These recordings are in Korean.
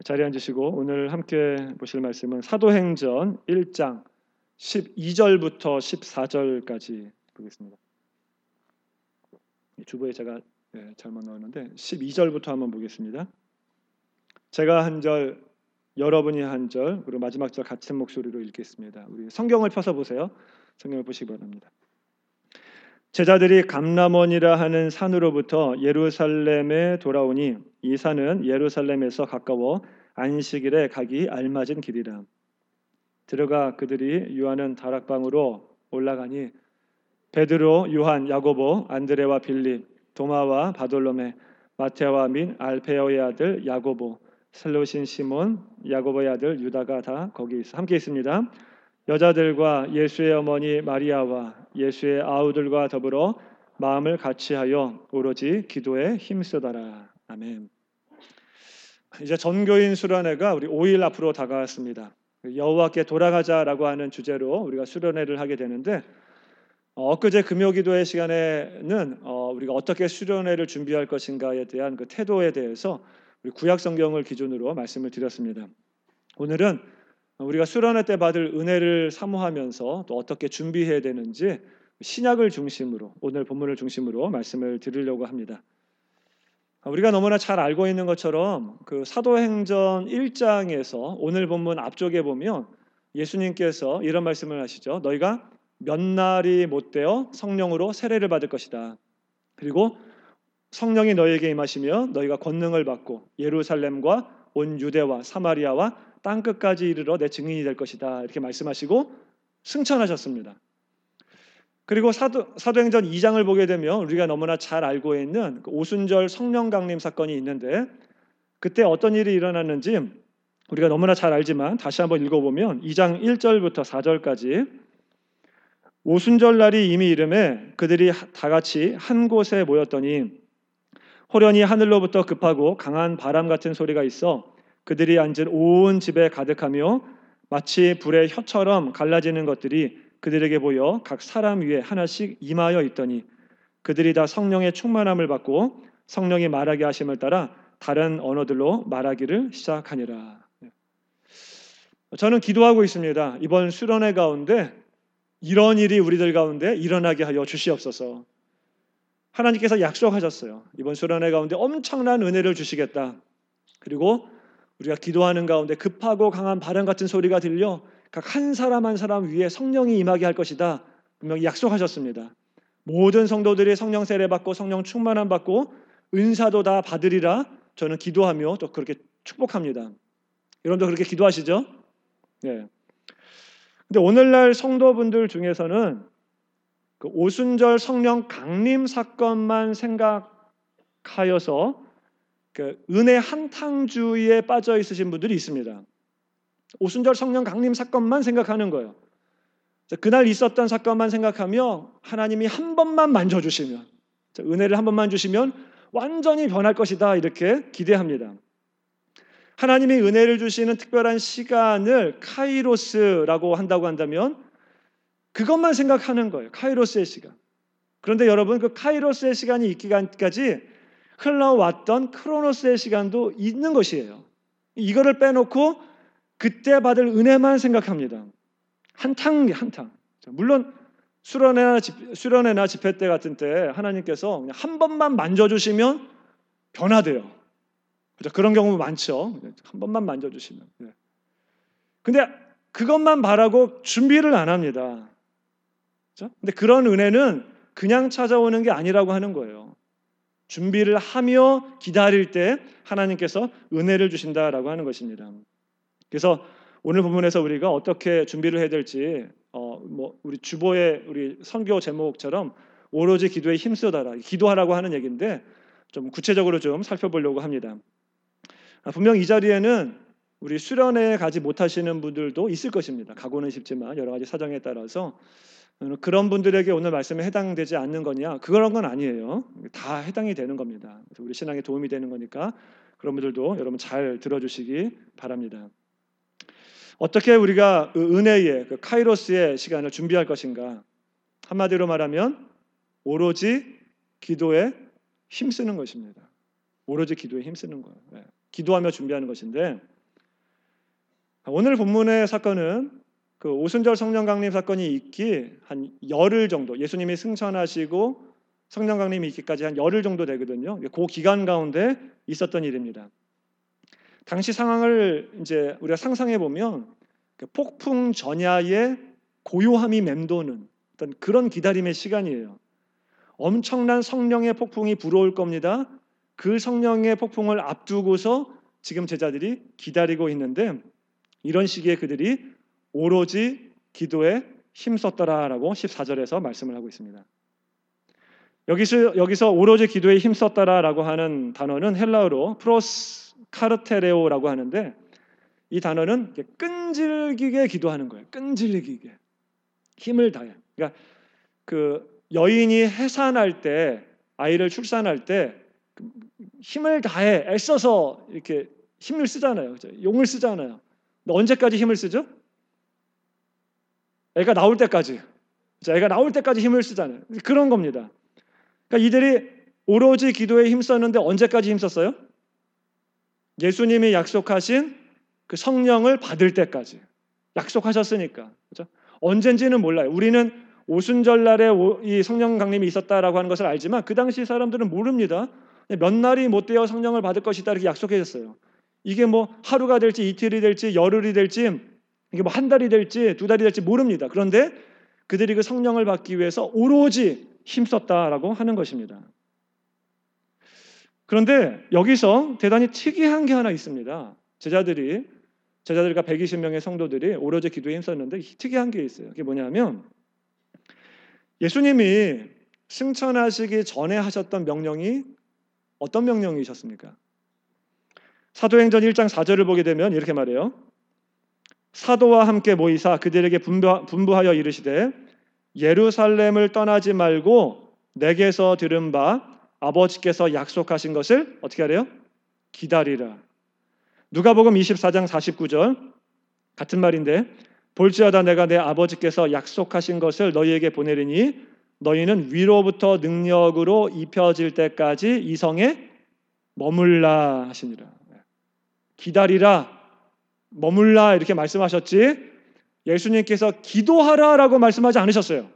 자리에 앉으시고 오늘 함께 보실 말씀은 사도행전 1장 12절부터 14절까지 보겠습니다. 주보에 제가 잘못 넣었는데 12절부터 한번 보겠습니다. 제가 한 절, 여러분이 한 절, 그리고 마지막 절 같은 목소리로 읽겠습니다. 우리 성경을 펴서 보세요. 성경을 보시기 바랍니다. 제자들이 감람원이라 하는 산으로부터 예루살렘에 돌아오니 이 산은 예루살렘에서 가까워 안식일에 가기 알맞은 길이라. 들어가 그들이 유하는 다락방으로 올라가니 베드로, 요한, 야고보, 안드레와 빌립, 도마와 바돌로메, 마테와 및 알페오의 아들 야고보, 슬로신 시몬, 야고보의 아들 유다가 다 거기 함께 있습니다. 여자들과 예수의 어머니 마리아와 예수의 아우들과 더불어 마음을 같이하여 오로지 기도에 힘쓰더라. 아멘. 이제 전교인 수련회가 우리 5일 앞으로 다가왔습니다. 여호와께 돌아가자라고 하는 주제로 우리가 수련회를 하게 되는데 엊그제 금요기도회 시간에는 우리가 어떻게 수련회를 준비할 것인가에 대한 그 태도에 대해서 우리 구약 성경을 기준으로 말씀을 드렸습니다. 오늘은 우리가 수련회 때 받을 은혜를 사모하면서 또 어떻게 준비해야 되는지 신약을 중심으로 오늘 본문을 중심으로 말씀을 드리려고 합니다. 우리가 너무나 잘 알고 있는 것처럼 그 사도행전 1장에서 오늘 본문 앞쪽에 보면 예수님께서 이런 말씀을 하시죠. 너희가 몇 날이 못되어 성령으로 세례를 받을 것이다. 그리고 성령이 너희에게 임하시며 너희가 권능을 받고 예루살렘과 온 유대와 사마리아와 땅끝까지 이르러 내 증인이 될 것이다. 이렇게 말씀하시고 승천하셨습니다. 그리고 사도행전 2장을 보게 되면 우리가 너무나 잘 알고 있는 그 오순절 성령 강림 사건이 있는데 그때 어떤 일이 일어났는지 우리가 너무나 잘 알지만 다시 한번 읽어보면 2장 1절부터 4절까지 오순절 날이 이미 이름에 그들이 다 같이 한 곳에 모였더니 호련히 하늘로부터 급하고 강한 바람 같은 소리가 있어 그들이 앉은 온 집에 가득하며 마치 불의 혀처럼 갈라지는 것들이 그들에게 보여 각 사람 위에 하나씩 임하여 있더니 그들이 다 성령의 충만함을 받고 성령이 말하게 하심을 따라 다른 언어들로 말하기를 시작하니라. 저는 기도하고 있습니다. 이번 수련회 가운데 이런 일이 우리들 가운데 일어나게 하여 주시옵소서. 하나님께서 약속하셨어요. 이번 수련회 가운데 엄청난 은혜를 주시겠다. 그리고 우리가 기도하는 가운데 급하고 강한 바람 같은 소리가 들려 각 한 사람 한 사람 위에 성령이 임하게 할 것이다. 분명히 약속하셨습니다. 모든 성도들이 성령 세례 받고 성령 충만함 받고 은사도 다 받으리라. 저는 기도하며 또 그렇게 축복합니다. 여러분도 그렇게 기도하시죠? 네. 근데 오늘날 성도분들 중에서는 그 오순절 성령 강림 사건만 생각하여서 그 은혜 한탕주의에 빠져 있으신 분들이 있습니다. 오순절 성령 강림 사건만 생각하는 거예요. 그날 있었던 사건만 생각하며 하나님이 한 번만 만져주시면 은혜를 한 번만 주시면 완전히 변할 것이다 이렇게 기대합니다. 하나님이 은혜를 주시는 특별한 시간을 카이로스라고 한다고 한다면 그것만 생각하는 거예요. 카이로스의 시간. 그런데 여러분 그 카이로스의 시간이 있기까지 흘러왔던 크로노스의 시간도 있는 것이에요. 이거를 빼놓고 그때 받을 은혜만 생각합니다. 한탕. 물론 수련회나 집회 때 같은 때 하나님께서 그냥 한 번만 만져주시면 변화돼요. 그렇죠? 그런 경우 많죠. 한 번만 만져주시면. 근데 그것만 바라고 준비를 안 합니다. 그렇죠? 근데 그런 은혜는 그냥 찾아오는 게 아니라고 하는 거예요. 준비를 하며 기다릴 때 하나님께서 은혜를 주신다라고 하는 것입니다. 그래서 오늘 본문에서 우리가 어떻게 준비를 해야 될지 우리 주보의 우리 선교 제목처럼 오로지 기도에 힘쓰다라 기도하라고 하는 얘기인데 좀 구체적으로 좀 살펴보려고 합니다. 분명 이 자리에는 우리 수련회에 가지 못하시는 분들도 있을 것입니다. 가고는 싶지만 여러 가지 사정에 따라서 그런 분들에게 오늘 말씀에 해당되지 않는 거냐? 그런 건 아니에요. 다 해당이 되는 겁니다. 그래서 우리 신앙에 도움이 되는 거니까 그런 분들도 여러분 잘 들어주시기 바랍니다. 어떻게 우리가 은혜의 그 카이로스의 시간을 준비할 것인가? 한마디로 말하면 오로지 기도에 힘쓰는 것입니다. 오로지 기도에 힘쓰는 거예요. 기도하며 준비하는 것인데 오늘 본문의 사건은 그 오순절 성령 강림 사건이 있기 한 열흘 정도, 예수님이 승천하시고 성령 강림이 있기까지 한 열흘 정도 되거든요. 그 기간 가운데 있었던 일입니다. 당시 상황을 이제 우리가 상상해 보면 폭풍 전야에 고요함이 맴도는 어떤 그런 기다림의 시간이에요. 엄청난 성령의 폭풍이 불어올 겁니다. 그 성령의 폭풍을 앞두고서 지금 제자들이 기다리고 있는데 이런 시기에 그들이 오로지 기도에 힘썼더라라고 14절에서 말씀을 하고 있습니다. 여기서 오로지 기도에 힘썼더라라고 하는 단어는 헬라어로 프로스카르테레오라고 하는데 이 단어는 끈질기게 기도하는 거예요. 끈질기게 힘을 다해. 그러니까 그 여인이 해산할 때 아이를 출산할 때 힘을 다해 애써서 이렇게 힘을 쓰잖아요. 그렇죠? 용을 쓰잖아요. 근데 언제까지 힘을 쓰죠? 애가 나올 때까지. 애가 나올 때까지 힘을 쓰잖아요. 그런 겁니다. 그러니까 이들이 오로지 기도에 힘썼는데 언제까지 힘썼어요? 예수님이 약속하신 그 성령을 받을 때까지. 약속하셨으니까. 그렇죠? 언젠지는 몰라요. 우리는 오순절날에 이 성령 강림이 있었다라고 하는 것을 알지만 그 당시 사람들은 모릅니다. 몇 날이 못 되어 성령을 받을 것이다 이렇게 약속해줬어요. 이게 뭐 하루가 될지 이틀이 될지 열흘이 될지 이게 뭐 한 달이 될지 두 달이 될지 모릅니다. 그런데 그들이 그 성령을 받기 위해서 오로지 힘썼다라고 하는 것입니다. 그런데 여기서 대단히 특이한 게 하나 있습니다. 제자들과 120명의 성도들이 오로지 기도에 힘썼는데 특이한 게 있어요. 그게 뭐냐면 예수님이 승천하시기 전에 하셨던 명령이 어떤 명령이셨습니까? 사도행전 1장 4절을 보게 되면 이렇게 말해요. 사도와 함께 모이사 그들에게 분부하여 이르시되 예루살렘을 떠나지 말고 내게서 들은 바 아버지께서 약속하신 것을 어떻게 하래요? 기다리라. 누가복음 24장 49절 같은 말인데 볼지어다 내가 내 아버지께서 약속하신 것을 너희에게 보내리니 너희는 위로부터 능력으로 입혀질 때까지 이 성에 머물라 하시니라. 기다리라, 머물라 이렇게 말씀하셨지 예수님께서 기도하라라고 말씀하지 않으셨어요.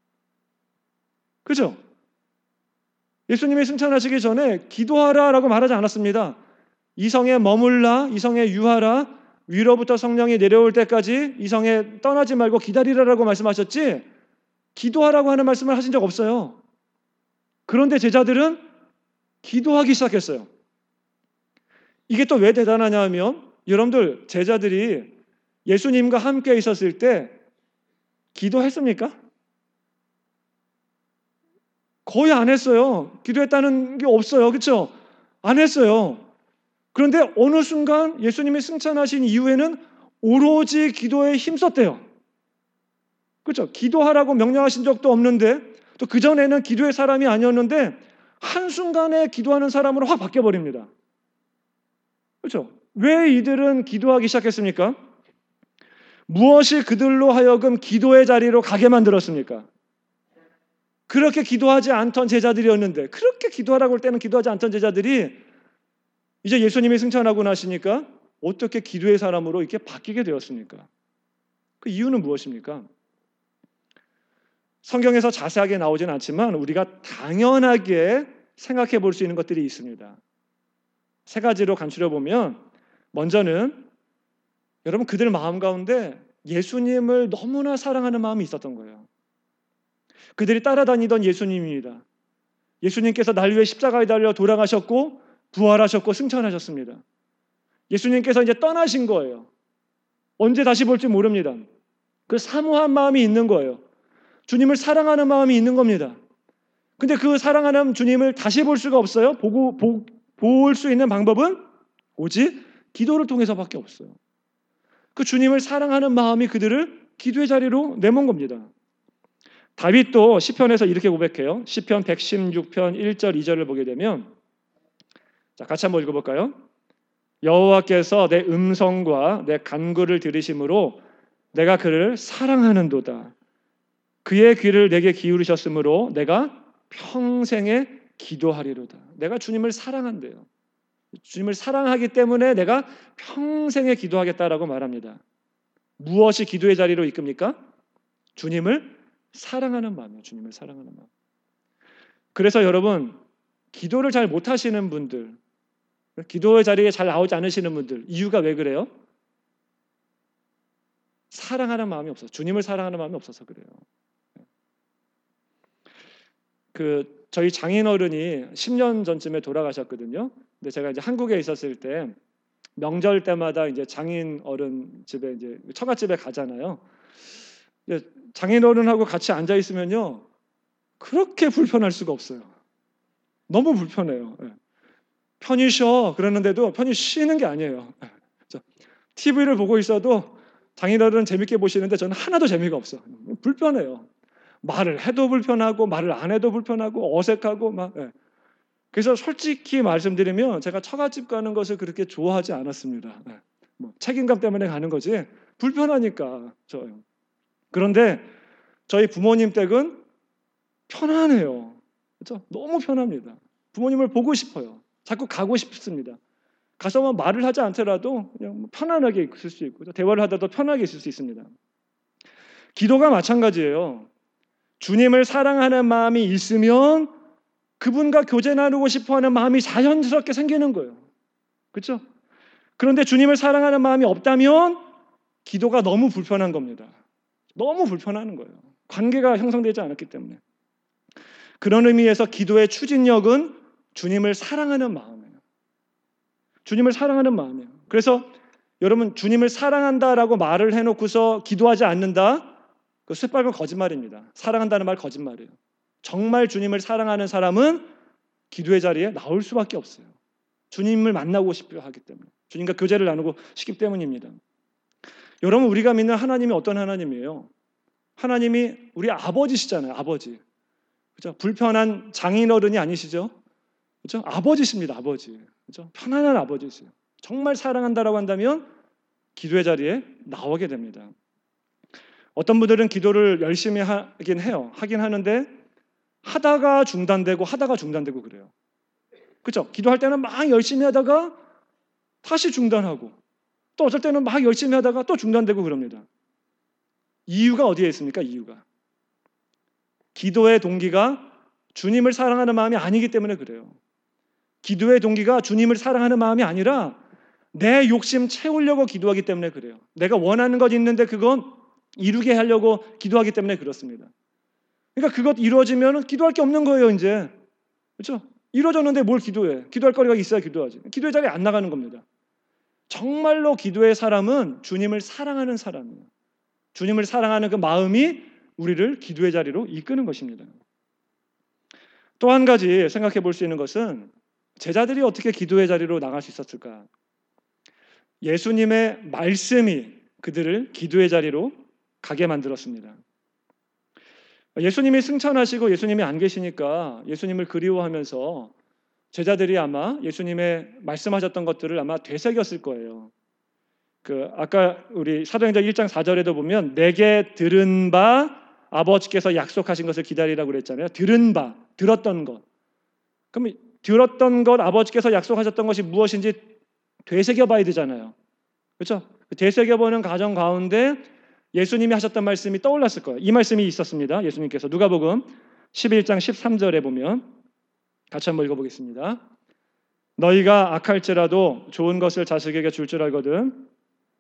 그죠? 예수님이 승천하시기 전에 기도하라라고 말하지 않았습니다. 이 성에 머물라, 이 성에 유하라, 위로부터 성령이 내려올 때까지 이 성에 떠나지 말고 기다리라라고 말씀하셨지 기도하라고 하는 말씀을 하신 적 없어요. 그런데 제자들은 기도하기 시작했어요. 이게 또 왜 대단하냐 하면 여러분들 제자들이 예수님과 함께 있었을 때 기도했습니까? 거의 안 했어요. 기도했다는 게 없어요. 그렇죠? 안 했어요. 그런데 어느 순간 예수님이 승천하신 이후에는 오로지 기도에 힘썼대요. 그렇죠? 기도하라고 명령하신 적도 없는데 또 그전에는 기도의 사람이 아니었는데 한순간에 기도하는 사람으로 확 바뀌어버립니다. 그렇죠? 왜 이들은 기도하기 시작했습니까? 무엇이 그들로 하여금 기도의 자리로 가게 만들었습니까? 그렇게 기도하지 않던 제자들이었는데 그렇게 기도하라고 할 때는 기도하지 않던 제자들이 이제 예수님이 승천하고 나시니까 어떻게 기도의 사람으로 이렇게 바뀌게 되었습니까? 그 이유는 무엇입니까? 성경에서 자세하게 나오진 않지만 우리가 당연하게 생각해 볼 수 있는 것들이 있습니다. 세 가지로 간추려 보면 먼저는 여러분 그들 마음 가운데 예수님을 너무나 사랑하는 마음이 있었던 거예요. 그들이 따라다니던 예수님입니다. 예수님께서 날 위해 십자가에 달려 돌아가셨고 부활하셨고 승천하셨습니다. 예수님께서 이제 떠나신 거예요. 언제 다시 볼지 모릅니다. 그 사모한 마음이 있는 거예요. 주님을 사랑하는 마음이 있는 겁니다. 근데 그 사랑하는 주님을 다시 볼 수가 없어요. 볼 수 있는 방법은 오직 기도를 통해서밖에 없어요. 그 주님을 사랑하는 마음이 그들을 기도의 자리로 내몬 겁니다. 다윗도 시편에서 이렇게 고백해요. 시편 116편 1절 2절을 보게 되면 자, 같이 한번 읽어볼까요? 여호와께서 내 음성과 내 간구를 들으심으로 내가 그를 사랑하는도다. 그의 귀를 내게 기울이셨으므로 내가 평생에 기도하리로다. 내가 주님을 사랑한대요. 주님을 사랑하기 때문에 내가 평생에 기도하겠다라고 말합니다. 무엇이 기도의 자리로 이끕니까? 주님을 사랑하는 마음이에요. 주님을 사랑하는 마음. 그래서 여러분, 기도를 잘 못하시는 분들, 기도의 자리에 잘 나오지 않으시는 분들, 이유가 왜 그래요? 사랑하는 마음이 없어서, 주님을 사랑하는 마음이 없어서 그래요. 저희 장인어른이 10년 전쯤에 돌아가셨거든요. 근데 제가 이제 한국에 있었을 때 명절 때마다 이제 장인어른 집에 이제 처갓집에 가잖아요. 장인어른하고 같이 앉아 있으면요, 그렇게 불편할 수가 없어요. 너무 불편해요. 편히 쉬어 그러는데도 편히 쉬는 게 아니에요. TV를 보고 있어도 장인어른은 재밌게 보시는데 저는 하나도 재미가 없어. 불편해요. 말을 해도 불편하고 말을 안 해도 불편하고 어색하고 막. 그래서 솔직히 말씀드리면 제가 처갓집 가는 것을 그렇게 좋아하지 않았습니다. 책임감 때문에 가는 거지 불편하니까 저요. 그런데 저희 부모님 댁은 편안해요. 그렇죠? 너무 편합니다. 부모님을 보고 싶어요. 자꾸 가고 싶습니다. 가서 말을 하지 않더라도 그냥 편안하게 있을 수 있고 대화를 하다도 편하게 있을 수 있습니다. 기도가 마찬가지예요. 주님을 사랑하는 마음이 있으면 그분과 교제 나누고 싶어하는 마음이 자연스럽게 생기는 거예요. 그렇죠? 그런데 주님을 사랑하는 마음이 없다면 기도가 너무 불편한 겁니다. 너무 불편한 거예요. 관계가 형성되지 않았기 때문에. 그런 의미에서 기도의 추진력은 주님을 사랑하는 마음이에요. 주님을 사랑하는 마음이에요. 그래서 여러분, 주님을 사랑한다라고 말을 해놓고서 기도하지 않는다? 그 새빨간 거짓말입니다. 사랑한다는 말 거짓말이에요. 정말 주님을 사랑하는 사람은 기도의 자리에 나올 수밖에 없어요. 주님을 만나고 싶어 하기 때문에, 주님과 교제를 나누고 싶기 때문입니다. 여러분, 우리가 믿는 하나님이 어떤 하나님이에요? 하나님이 우리 아버지시잖아요. 아버지. 그죠? 불편한 장인어른이 아니시죠? 그죠? 아버지십니다. 아버지. 그죠? 편안한 아버지세요. 정말 사랑한다라고 한다면 기도의 자리에 나오게 됩니다. 어떤 분들은 기도를 열심히 하긴 해요. 하긴 하는데 하다가 중단되고 그래요. 그렇죠? 기도할 때는 막 열심히 하다가 다시 중단하고 또 어쩔 때는 막 열심히 하다가 또 중단되고 그럽니다. 이유가 어디에 있습니까? 이유가 기도의 동기가 주님을 사랑하는 마음이 아니기 때문에 그래요. 기도의 동기가 주님을 사랑하는 마음이 아니라 내 욕심 채우려고 기도하기 때문에 그래요. 내가 원하는 것 있는데 그건 이루게 하려고 기도하기 때문에 그렇습니다. 그러니까 그것 이루어지면 기도할 게 없는 거예요, 이제. 그렇죠? 이루어졌는데 뭘 기도해? 기도할 거리가 있어야 기도하지. 기도의 자리에 안 나가는 겁니다. 정말로 기도의 사람은 주님을 사랑하는 사람이에요. 주님을 사랑하는 그 마음이 우리를 기도의 자리로 이끄는 것입니다. 또 한 가지 생각해 볼 수 있는 것은 제자들이 어떻게 기도의 자리로 나갈 수 있었을까? 예수님의 말씀이 그들을 기도의 자리로 가게 만들었습니다. 예수님이 승천하시고 예수님이 안 계시니까 예수님을 그리워하면서 제자들이 아마 예수님의 말씀하셨던 것들을 아마 되새겼을 거예요. 아까 우리 사도행전 1장 4절에도 보면 내게 들은 바 아버지께서 약속하신 것을 기다리라고 그랬잖아요. 들은 바, 들었던 것. 그럼 들었던 것, 아버지께서 약속하셨던 것이 무엇인지 되새겨봐야 되잖아요. 그렇죠? 되새겨보는 과정 가운데 예수님이 하셨던 말씀이 떠올랐을 거예요. 이 말씀이 있었습니다. 예수님께서 누가복음 11장 13절에 보면 같이 한번 읽어보겠습니다. 너희가 악할지라도 좋은 것을 자식에게 줄 줄 알거든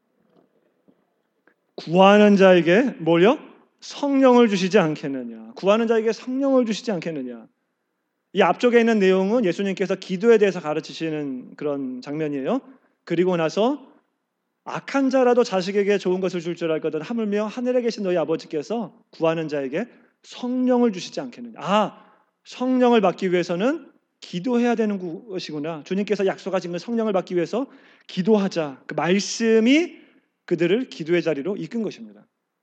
구하는 자에게 뭘요? 성령을 주시지 않겠느냐. 구하는 자에게 성령을 주시지 않겠느냐. 이 앞쪽에 있는 내용은 예수님께서 기도에 대해서 가르치시는 그런 장면이에요. 그리고 나서 악한 자라도 자식에게 좋은 것을 줄 줄 알거든 하물며 하늘에 계신 너희 아버지께서 구하는 자에게 성령을 주시지 않겠느냐. 성령을 받기 위해서는 기도해야 되는 것이구나. 주님께서 약속하신 그 성령을 받기 위해서 기도하자. 그 말씀이 그들을 기도의 자리로 이끈 것입니다.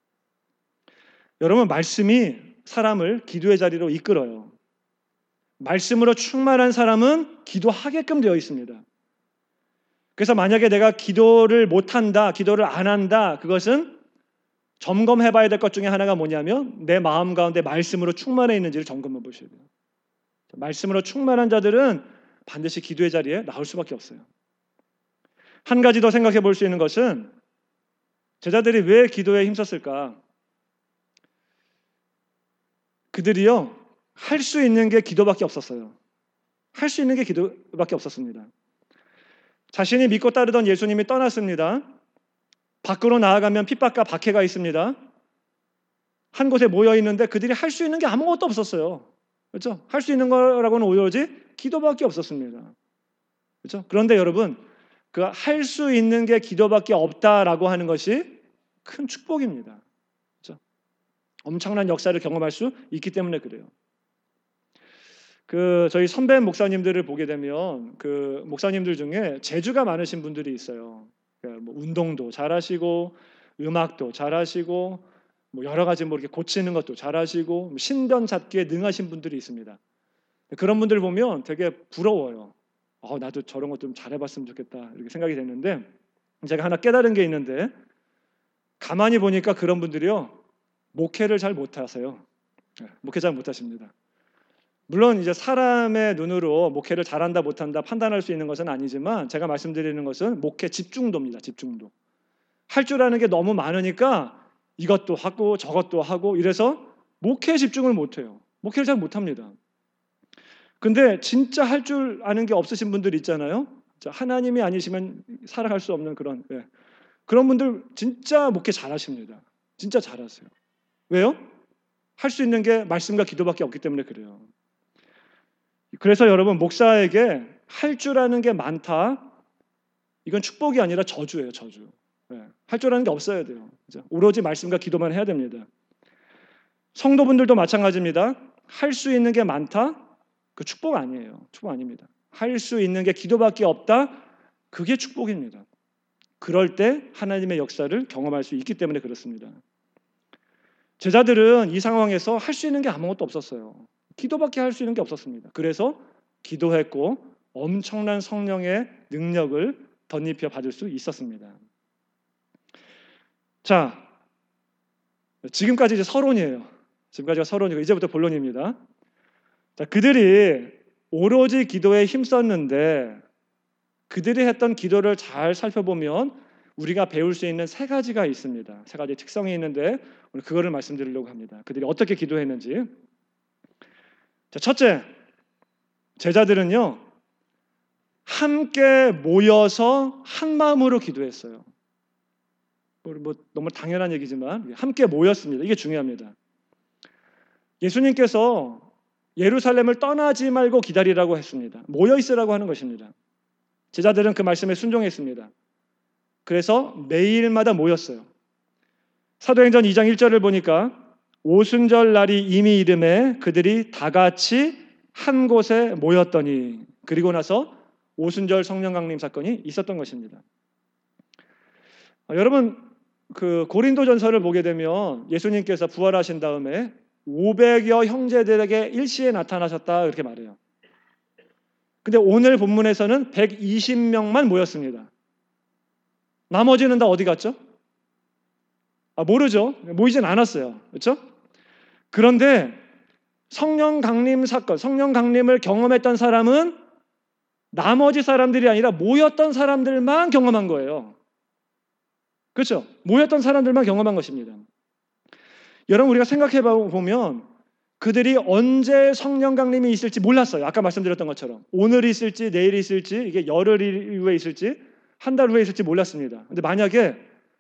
여러분, 말씀이 사람을 기도의 자리로 이끌어요. 말씀으로 충만한 사람은 기도하게끔 되어 있습니다. 그래서 만약에 내가 기도를 못한다, 기도를 안 한다, 그것은 점검해 봐야 될 것 중에 하나가 뭐냐면 내 마음 가운데 말씀으로 충만해 있는지를 점검해 보셔야 돼요. 말씀으로 충만한 자들은 반드시 기도의 자리에 나올 수밖에 없어요. 한 가지 더 생각해 볼 수 있는 것은 제자들이 왜 기도에 힘썼을까? 그들이요, 할 수 있는 게 기도밖에 없었어요. 할 수 있는 게 기도밖에 없었습니다. 자신이 믿고 따르던 예수님이 떠났습니다. 밖으로 나아가면 핍박과 박해가 있습니다. 한 곳에 모여 있는데 그들이 할 수 있는 게 아무것도 없었어요. 그렇죠? 할 수 있는 거라고는 오로지 기도밖에 없었습니다. 그렇죠? 그런데 여러분, 그 할 수 있는 게 기도밖에 없다라고 하는 것이 큰 축복입니다. 그렇죠? 엄청난 역사를 경험할 수 있기 때문에 그래요. 저희 선배 목사님들을 보게 되면 그 목사님들 중에 재주가 많으신 분들이 있어요. 뭐 운동도 잘하시고 음악도 잘하시고 뭐 여러 가지 뭐 이렇게 고치는 것도 잘하시고 신변 잡기에 능하신 분들이 있습니다. 그런 분들 보면 되게 부러워요. 나도 저런 것 좀 잘해봤으면 좋겠다 이렇게 생각이 됐는데 제가 하나 깨달은 게 있는데 가만히 보니까 그런 분들이요 목회를 잘 못하세요. 목회 잘 못하십니다. 물론 이제 사람의 눈으로 목회를 잘한다 못한다 판단할 수 있는 것은 아니지만 제가 말씀드리는 것은 목회 집중도입니다. 집중도. 할 줄 아는 게 너무 많으니까 이것도 하고 저것도 하고 이래서 목회에 집중을 못해요. 목회를 잘 못합니다. 근데 진짜 할 줄 아는 게 없으신 분들 있잖아요. 하나님이 아니시면 살아갈 수 없는 그런 분들 진짜 목회 잘하십니다. 진짜 잘하세요. 왜요? 할 수 있는 게 말씀과 기도밖에 없기 때문에 그래요. 그래서 여러분 목사에게 할 줄 아는 게 많다. 이건 축복이 아니라 저주예요. 저주. 할 줄 아는 게 없어야 돼요. 오로지 말씀과 기도만 해야 됩니다. 성도분들도 마찬가지입니다. 할 수 있는 게 많다. 그 축복 아니에요. 축복 아닙니다. 할 수 있는 게 기도밖에 없다. 그게 축복입니다. 그럴 때 하나님의 역사를 경험할 수 있기 때문에 그렇습니다. 제자들은 이 상황에서 할 수 있는 게 아무것도 없었어요. 기도밖에 할 수 있는 게 없었습니다. 그래서 기도했고 엄청난 성령의 능력을 덧입혀 받을 수 있었습니다. 자, 지금까지 이제 서론이에요. 지금까지가 서론이고 이제부터 본론입니다. 자, 그들이 오로지 기도에 힘썼는데 그들이 했던 기도를 잘 살펴보면 우리가 배울 수 있는 세 가지가 있습니다. 세 가지 특성이 있는데 오늘 그거를 말씀드리려고 합니다. 그들이 어떻게 기도했는지. 자, 첫째, 제자들은요 함께 모여서 한 마음으로 기도했어요. 뭐 너무 당연한 얘기지만 함께 모였습니다. 이게 중요합니다. 예수님께서 예루살렘을 떠나지 말고 기다리라고 했습니다. 모여 있으라고 하는 것입니다. 제자들은 그 말씀에 순종했습니다. 그래서 매일마다 모였어요. 사도행전 2장 1절을 보니까 오순절 날이 이미 이름에 그들이 다 같이 한 곳에 모였더니 그리고 나서 오순절 성령 강림 사건이 있었던 것입니다. 여러분 그 고린도전서를 보게 되면 예수님께서 부활하신 다음에 500여 형제들에게 일시에 나타나셨다 이렇게 말해요. 근데 오늘 본문에서는 120명만 모였습니다. 나머지는 다 어디 갔죠? 모르죠. 모이진 않았어요. 그렇죠? 그런데 성령 강림 사건, 성령 강림을 경험했던 사람은 나머지 사람들이 아니라 모였던 사람들만 경험한 거예요. 그렇죠? 모였던 사람들만 경험한 것입니다. 여러분 우리가 생각해 보면 그들이 언제 성령 강림이 있을지 몰랐어요. 아까 말씀드렸던 것처럼 오늘 있을지 내일 있을지 이게 열흘 후에 있을지 한 달 후에 있을지 몰랐습니다. 근데 만약에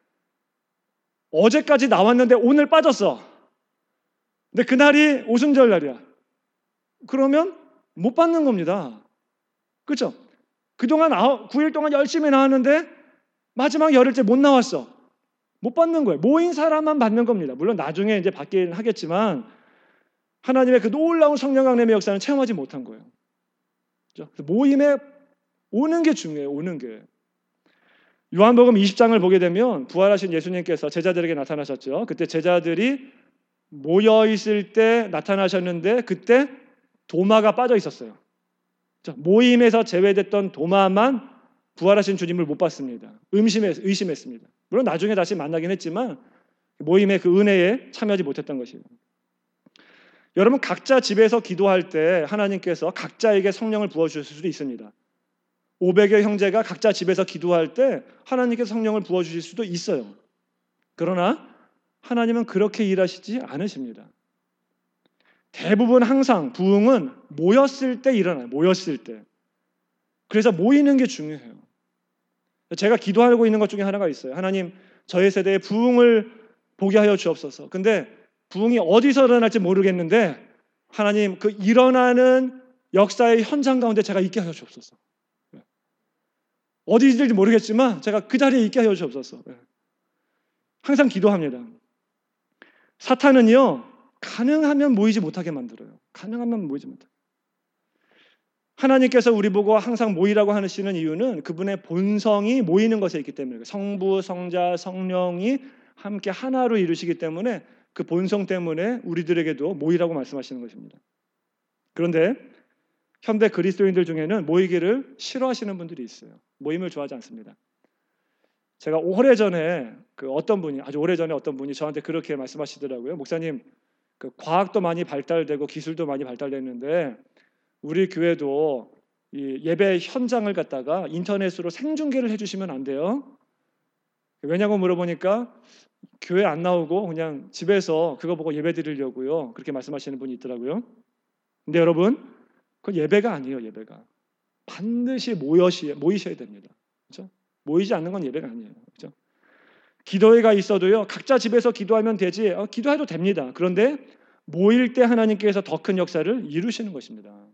어제까지 나왔는데 오늘 빠졌어. 근데 그날이 오순절 날이야. 그러면 못 받는 겁니다. 그렇죠? 그동안 9일 동안 열심히 나왔는데 마지막 열흘째 못 나왔어. 못 받는 거예요. 모인 사람만 받는 겁니다. 물론 나중에 이제 받긴 하겠지만 하나님의 그 놀라운 성령 강림의 역사는 체험하지 못한 거예요. 그렇죠? 모임에 오는 게 중요해요. 오는 게. 요한복음 20장을 보게 되면 부활하신 예수님께서 제자들에게 나타나셨죠. 그때 제자들이 모여 있을 때 나타나셨는데 그때 도마가 빠져 있었어요. 모임에서 제외됐던 도마만 부활하신 주님을 못 봤습니다. 의심했습니다. 물론 나중에 다시 만나긴 했지만 모임의 그 은혜에 참여하지 못했던 것이에요. 여러분 각자 집에서 기도할 때 하나님께서 각자에게 성령을 부어주실 수도 있습니다. 500여 형제가 각자 집에서 기도할 때 하나님께서 성령을 부어주실 수도 있어요. 그러나 하나님은 그렇게 일하시지 않으십니다. 대부분 항상 부흥은 모였을 때 일어나요. 모였을 때. 그래서 모이는 게 중요해요. 제가 기도하고 있는 것 중에 하나가 있어요. 하나님, 저희 세대에 부흥을 보게 하여 주옵소서. 근데 부흥이 어디서 일어날지 모르겠는데 하나님, 그 일어나는 역사의 현장 가운데 제가 있게 하여 주옵소서. 어디 있을지 모르겠지만 제가 그 자리에 있게 하여 주옵소서. 항상 기도합니다. 사탄은요, 가능하면 모이지 못하게 만들어요. 가능하면 모이지 못하게. 하나님께서 우리 보고 항상 모이라고 하시는 이유는 그분의 본성이 모이는 것에 있기 때문에, 성부, 성자, 성령이 함께 하나로 이루시기 때문에 그 본성 때문에 우리들에게도 모이라고 말씀하시는 것입니다. 그런데 현대 그리스도인들 중에는 모이기를 싫어하시는 분들이 있어요. 모임을 좋아하지 않습니다. 제가 오래전에 아주 오래전에 어떤 분이 저한테 그렇게 말씀하시더라고요. 목사님, 그 과학도 많이 발달되고 기술도 많이 발달됐는데 우리 교회도 이 예배 현장을 갖다가 인터넷으로 생중계를 해주시면 안 돼요? 왜냐고 물어보니까 교회 안 나오고 그냥 집에서 그거 보고 예배 드리려고요. 그렇게 말씀하시는 분이 있더라고요. 근데 여러분, 그건 예배가 아니에요. 예배가 반드시 모이셔야 됩니다. 그렇죠? 모이지 않는 건 예배가 아니에요. 그렇죠? 기도회가 있어도요, 각자 집에서 기도하면 되지, 기도해도 됩니다. 그런데 모일 때 하나님께서 더 큰 역사를 이루시는 것입니다.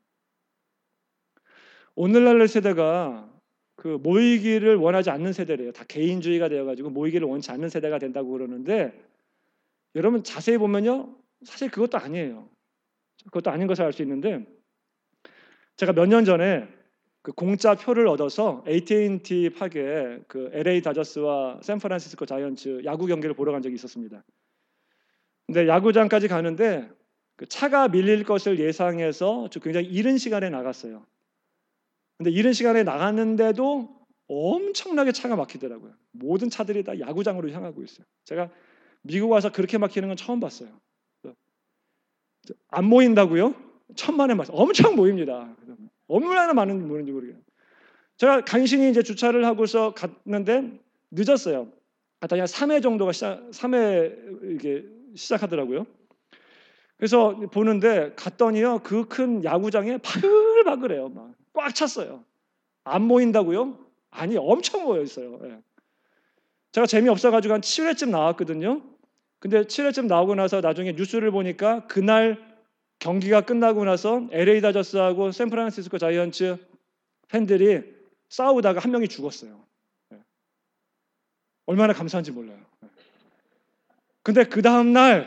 오늘날 세대가 그 모이기를 원하지 않는 세대래요. 다 개인주의가 되어가지고 모이기를 원치 않는 세대가 된다고 그러는데, 여러분 자세히 보면요, 사실 그것도 아니에요. 그것도 아닌 것을 알 수 있는데, 제가 몇 년 전에 그 공짜 표를 얻어서 AT&T 파게 그 LA 다저스와 샌프란시스코 자이언츠 야구 경기를 보러 간 적이 있었습니다. 근데 야구장까지 가는데 그 차가 밀릴 것을 예상해서 굉장히 이른 시간에 나갔어요. 근데 이른 시간에 나갔는데도 엄청나게 차가 막히더라고요. 모든 차들이 다 야구장으로 향하고 있어요. 제가 미국 와서 그렇게 막히는 건 처음 봤어요. 안 모인다고요? 천만에 맞 엄청 모입니다. 얼마나 많은 모이는지 모르겠어요. 제가 간신히 이제 주차를 하고서 갔는데 늦었어요. 갔더니 한 3회 정도가 3회 이게 시작하더라고요. 그래서 보는데 갔더니요, 그 큰 야구장에 바글바글해요. 막 꽉 찼어요. 안 모인다고요? 아니, 엄청 모여 있어요. 예. 제가 재미없어가지고 한 7회쯤 나왔거든요. 근데 7회쯤 나오고 나서 나중에 뉴스를 보니까 그날 경기가 끝나고 나서 LA 다저스하고 샌프란시스코 자이언츠 팬들이 싸우다가 한 명이 죽었어요. 예. 얼마나 감사한지 몰라요. 예. 근데 그 다음날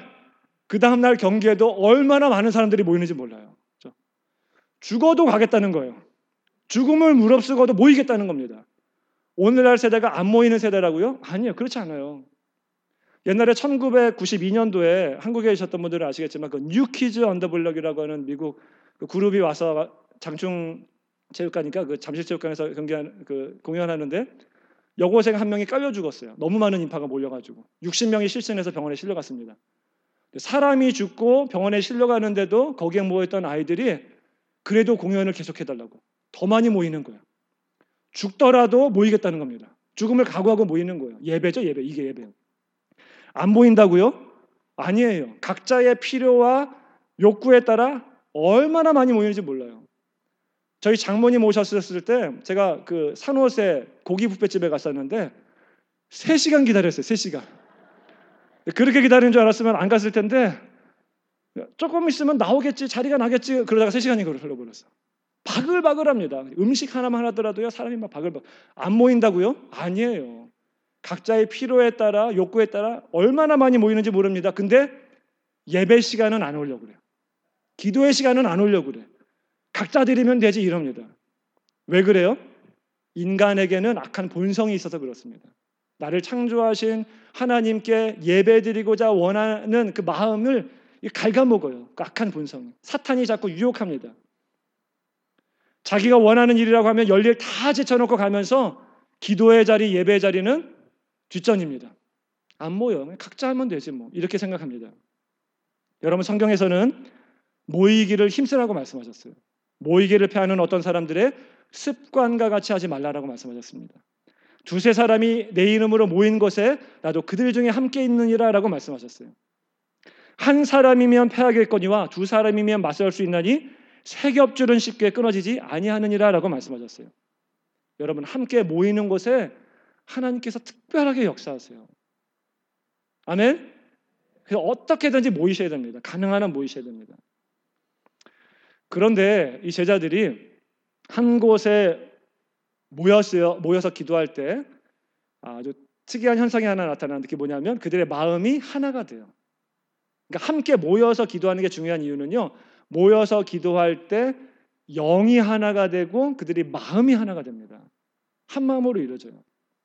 경기에도 얼마나 많은 사람들이 모이는지 몰라요. 그렇죠? 죽어도 가겠다는 거예요. 죽음을 무릅쓰고도 모이겠다는 겁니다. 오늘날 세대가 안 모이는 세대라고요? 아니요, 그렇지 않아요. 옛날에 1992년도에 한국에 계셨던 분들은 아시겠지만 그 뉴키즈 언 더 블럭이라고 하는 미국 그 그룹이 와서 장충 체육관이니까 그 잠실체육관에서 공연하는데 여고생 한 명이 깔려 죽었어요. 너무 많은 인파가 몰려가지고 60명이 실신해서 병원에 실려갔습니다. 사람이 죽고 병원에 실려가는데도 거기에 모였던 아이들이 그래도 공연을 계속해달라고 더 많이 모이는 거예요. 죽더라도 모이겠다는 겁니다. 죽음을 각오하고 모이는 거예요. 예배죠, 예배. 이게 예배예요. 안 보인다고요? 아니에요. 각자의 필요와 욕구에 따라 얼마나 많이 모이는지 몰라요. 저희 장모님 오셨을 때 제가 그 산호세 고기 뷔페집에 갔었는데 3시간 기다렸어요. 3시간. 그렇게 기다리는 줄 알았으면 안 갔을 텐데 조금 있으면 나오겠지, 자리가 나겠지, 그러다가 3시간이 흘러버렸어. 바글바글합니다. 음식 하나만 하더라도요, 사람이 막 바글바글. 안 모인다고요? 아니에요. 각자의 필요에 따라 욕구에 따라 얼마나 많이 모이는지 모릅니다. 근데 예배 시간은 안 오려고 그래요. 기도의 시간은 안 오려고 그래요. 각자 드리면 되지 이럽니다. 왜 그래요? 인간에게는 악한 본성이 있어서 그렇습니다. 나를 창조하신 하나님께 예배드리고자 원하는 그 마음을 갉아먹어요. 그 악한 본성이. 사탄이 자꾸 유혹합니다. 자기가 원하는 일이라고 하면 열일 다 제쳐놓고 가면서 기도의 자리, 예배의 자리는 뒷전입니다. 안 모여. 각자 하면 되지 뭐. 이렇게 생각합니다. 여러분, 성경에서는 모이기를 힘쓰라고 말씀하셨어요. 모이기를 패하는 어떤 사람들의 습관과 같이 하지 말라라고 말씀하셨습니다. 두세 사람이 내 이름으로 모인 곳에 나도 그들 중에 함께 있느니라 라고 말씀하셨어요. 한 사람이면 패하겠거니와 두 사람이면 맞설 수 있나니 세 겹줄은 쉽게 끊어지지 아니하느니라 라고 말씀하셨어요. 여러분, 함께 모이는 곳에 하나님께서 특별하게 역사하세요. 아멘? 그래서 어떻게든지 모이셔야 됩니다. 가능한 한 모이셔야 됩니다. 그런데 이 제자들이 한 곳에 모여서 기도할 때 아주 특이한 현상이 하나 나타나는데 그게 뭐냐면 그들의 마음이 하나가 돼요. 그러니까 함께 모여서 기도하는 게 중요한 이유는요. 모여서 기도할 때 영이 하나가 되고 그들이 마음이 하나가 됩니다. 한 마음으로 이루어져요.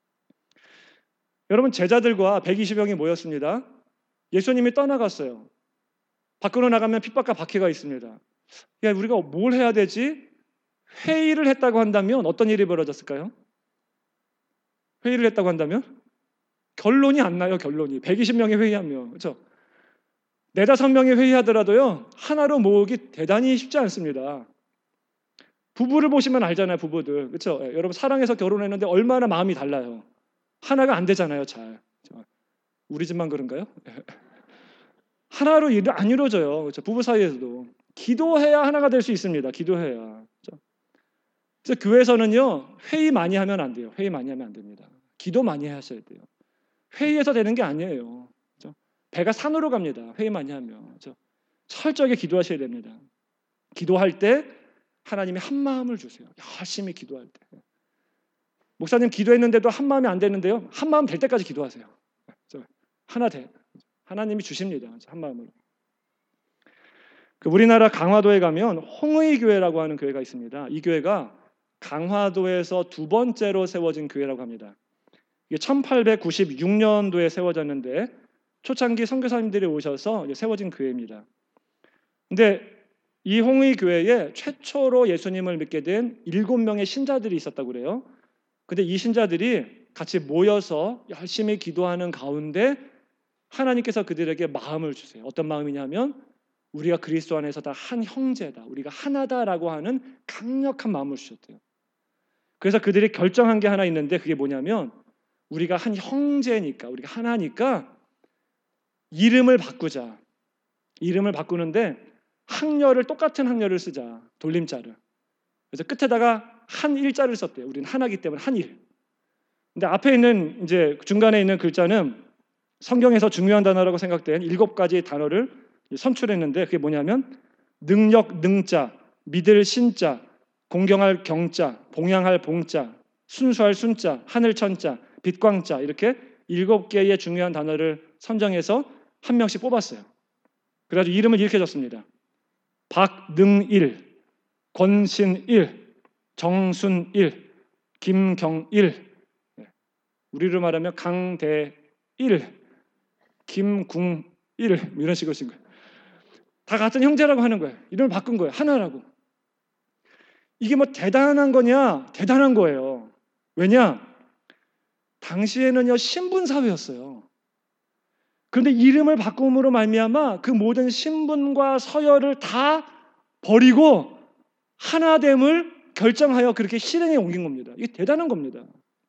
여러분, 제자들과 120명이 모였습니다. 예수님이 떠나갔어요. 밖으로 나가면 핍박과 박해가 있습니다. 야, 우리가 뭘 해야 되지? 회의를 했다고 한다면 어떤 일이 벌어졌을까요? 회의를 했다고 한다면 결론이 안 나요. 결론이 120명이 회의하면, 그렇죠? 4-5명이 회의하더라도요 하나로 모으기 대단히 쉽지 않습니다. 부부를 보시면 알잖아요. 부부들, 그렇죠? 여러분, 사랑해서 결혼했는데 얼마나 마음이 달라요. 하나가 안 되잖아요. 잘. 우리 집만 그런가요? 하나로 안 이루어져요. 그렇죠? 부부 사이에서도 기도해야 하나가 될 수 있습니다. 기도해야. 그렇죠? 그래서 교회에서는요 회의 많이 하면 안 돼요. 회의 많이 하면 안 됩니다. 기도 많이 하셔야 돼요. 회의에서 되는 게 아니에요. 그렇죠? 배가 산으로 갑니다. 회의 많이 하면. 그렇죠? 철저하게 기도하셔야 됩니다. 기도할 때 하나님이 한 마음을 주세요. 열심히 기도할 때. 목사님 기도했는데도 한 마음이 안 되는데요. 한 마음 될 때까지 기도하세요. 하나 돼. 하나님이 주십니다. 한 마음으로. 우리나라 강화도에 가면 홍의교회라고 하는 교회가 있습니다. 이 교회가 강화도에서 두 번째로 세워진 교회라고 합니다. 이게 1896년도에 세워졌는데 초창기 선교사님들이 오셔서 세워진 교회입니다. 근데 이 홍의교회에 최초로 예수님을 믿게 된 7명의 신자들이 있었다고 그래요. 근데 이 신자들이 같이 모여서 열심히 기도하는 가운데 하나님께서 그들에게 마음을 주세요. 어떤 마음이냐면 우리가 그리스도 안에서 다 한 형제다, 우리가 하나다라고 하는 강력한 마음을 주셨대요. 그래서 그들이 결정한 게 하나 있는데 그게 뭐냐면 우리가 한 형제니까, 우리가 하나니까 이름을 바꾸자. 이름을 바꾸는데 학렬을, 똑같은 학렬을 쓰자. 돌림자를. 그래서 끝에다가 한 일자를 썼대요. 우리는 하나기 때문에 한일. 근데 앞에 있는 이제 중간에 있는 글자는 성경에서 중요한 단어라고 생각된 7가지 단어를 선출했는데 그게 뭐냐면 능력 능자, 믿을 신자, 공경할 경자, 봉양할 봉자, 순수할 순자, 하늘 천자, 빛광자, 이렇게 7개의 중요한 단어를 선정해서 한 명씩 뽑았어요. 그래가지고 이름을 이렇게 줬습니다. 박능일, 권신일, 정순일, 김경일, 우리로 말하면 강대일, 김궁일, 이런 식으로 쓴 거예요. 다 같은 형제라고 하는 거예요. 이름을 바꾼 거예요. 하나라고. 이게 뭐 대단한 거냐? 대단한 거예요. 왜냐? 당시에는요 신분 사회였어요. 그런데 이름을 바꿈으로 말미암아 그 모든 신분과 서열을 다 버리고 하나됨을 결정하여 그렇게 실행에 옮긴 겁니다. 이게 대단한 겁니다.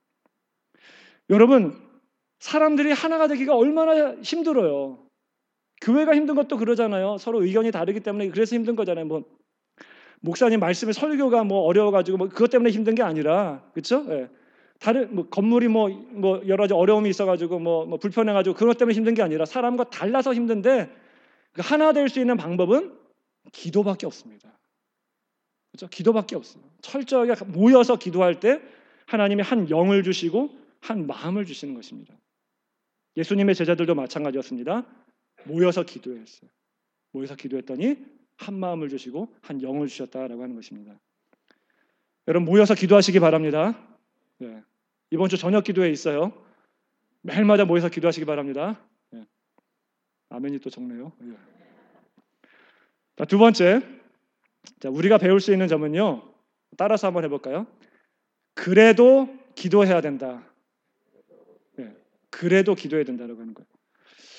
여러분, 사람들이 하나가 되기가 얼마나 힘들어요. 교회가 힘든 것도 그러잖아요. 서로 의견이 다르기 때문에 그래서 힘든 거잖아요. 뭐 목사님 말씀에 설교가 뭐 어려워가지고 뭐 그것 때문에 힘든 게 아니라, 그렇죠? 예. 다른 뭐 건물이 뭐 여러 가지 어려움이 있어가지고 뭐 불편해가지고 그것 때문에 힘든 게 아니라 사람과 달라서 힘든데 그 하나 될 수 있는 방법은 기도밖에 없습니다. 그렇죠? 기도밖에 없어요. 철저하게 모여서 기도할 때 하나님이 한 영을 주시고 한 마음을 주시는 것입니다. 예수님의 제자들도 마찬가지였습니다. 모여서 기도했어요. 모여서 기도했더니 한 마음을 주시고 한 영을 주셨다라고 하는 것입니다. 여러분, 모여서 기도하시기 바랍니다. 네. 이번 주 저녁 기도회 있어요. 매일마다 모여서 기도하시기 바랍니다. 네. 아멘이 또 적네요. 네. 자, 두 번째, 자, 우리가 배울 수 있는 점은요. 따라서 한번 해볼까요? 그래도 기도해야 된다. 네. 그래도 기도해야 된다라고 하는 거예요.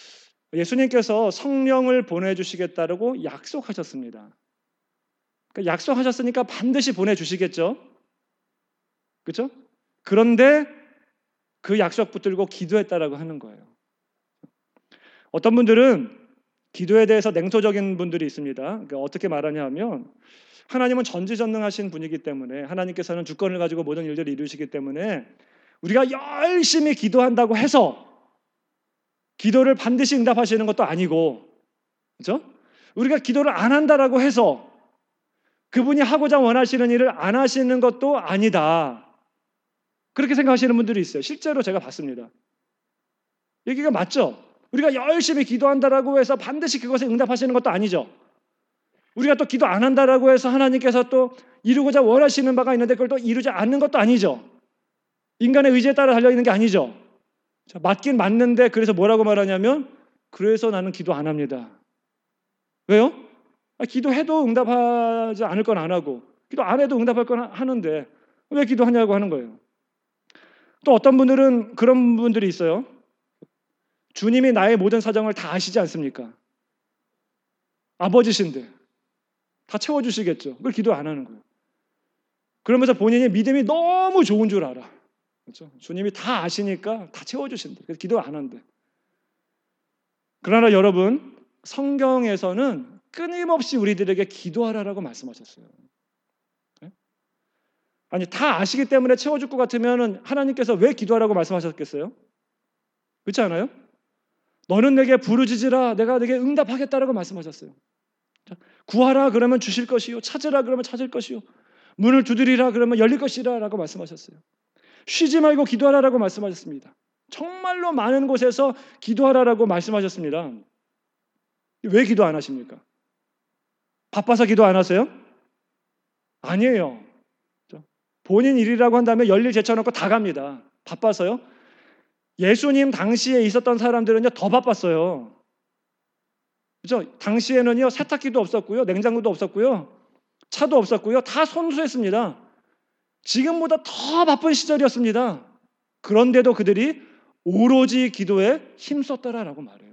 예수님께서 성령을 보내주시겠다고 약속하셨습니다. 그러니까 약속하셨으니까 반드시 보내주시겠죠. 그렇죠? 그런데 그 약속 붙들고 기도했다라고 하는 거예요. 어떤 분들은 기도에 대해서 냉소적인 분들이 있습니다. 그러니까 어떻게 말하냐 하면 하나님은 전지전능하신 분이기 때문에 하나님께서는 주권을 가지고 모든 일들을 이루시기 때문에 우리가 열심히 기도한다고 해서 기도를 반드시 응답하시는 것도 아니고, 그렇죠? 우리가 기도를 안 한다라고 해서 그분이 하고자 원하시는 일을 안 하시는 것도 아니다. 그렇게 생각하시는 분들이 있어요. 실제로 제가 봤습니다. 얘기가 맞죠? 우리가 열심히 기도한다라고 해서 반드시 그것에 응답하시는 것도 아니죠. 우리가 또 기도 안 한다라고 해서 하나님께서 또 이루고자 원하시는 바가 있는데 그걸 또 이루지 않는 것도 아니죠. 인간의 의지에 따라 달려있는 게 아니죠. 자, 맞긴 맞는데 그래서 뭐라고 말하냐면 그래서 나는 기도 안 합니다. 왜요? 기도해도 응답하지 않을 건 안 하고 기도 안 해도 응답할 건 하는데 왜 기도하냐고 하는 거예요. 또 어떤 분들은 그런 분들이 있어요. 주님이 나의 모든 사정을 다 아시지 않습니까? 아버지신데 다 채워주시겠죠. 그걸 기도 안 하는 거예요. 그러면서 본인이 믿음이 너무 좋은 줄 알아. 그렇죠? 주님이 다 아시니까 다 채워주신대. 그래서 기도 안 한대. 그러나 여러분, 성경에서는 끊임없이 우리들에게 기도하라라고 말씀하셨어요. 네? 아니, 다 아시기 때문에 채워줄 것 같으면 하나님께서 왜 기도하라고 말씀하셨겠어요? 그렇지 않아요? 너는 내게 부르짖으라 내가 내게 응답하겠다라고 말씀하셨어요. 구하라 그러면 주실 것이요, 찾으라 그러면 찾을 것이요, 문을 두드리라 그러면 열릴 것이라라고 말씀하셨어요. 쉬지 말고 기도하라라고 말씀하셨습니다. 정말로 많은 곳에서 기도하라라고 말씀하셨습니다. 왜 기도 안 하십니까? 바빠서 기도 안 하세요? 아니에요. 본인 일이라고 한다면 열일 제쳐놓고 다 갑니다. 바빠서요? 예수님 당시에 있었던 사람들은요 더 바빴어요. 그죠? 당시에는요 세탁기도 없었고요, 냉장고도 없었고요, 차도 없었고요, 다 손수했습니다. 지금보다 더 바쁜 시절이었습니다. 그런데도 그들이 오로지 기도에 힘썼더라라고 말해요.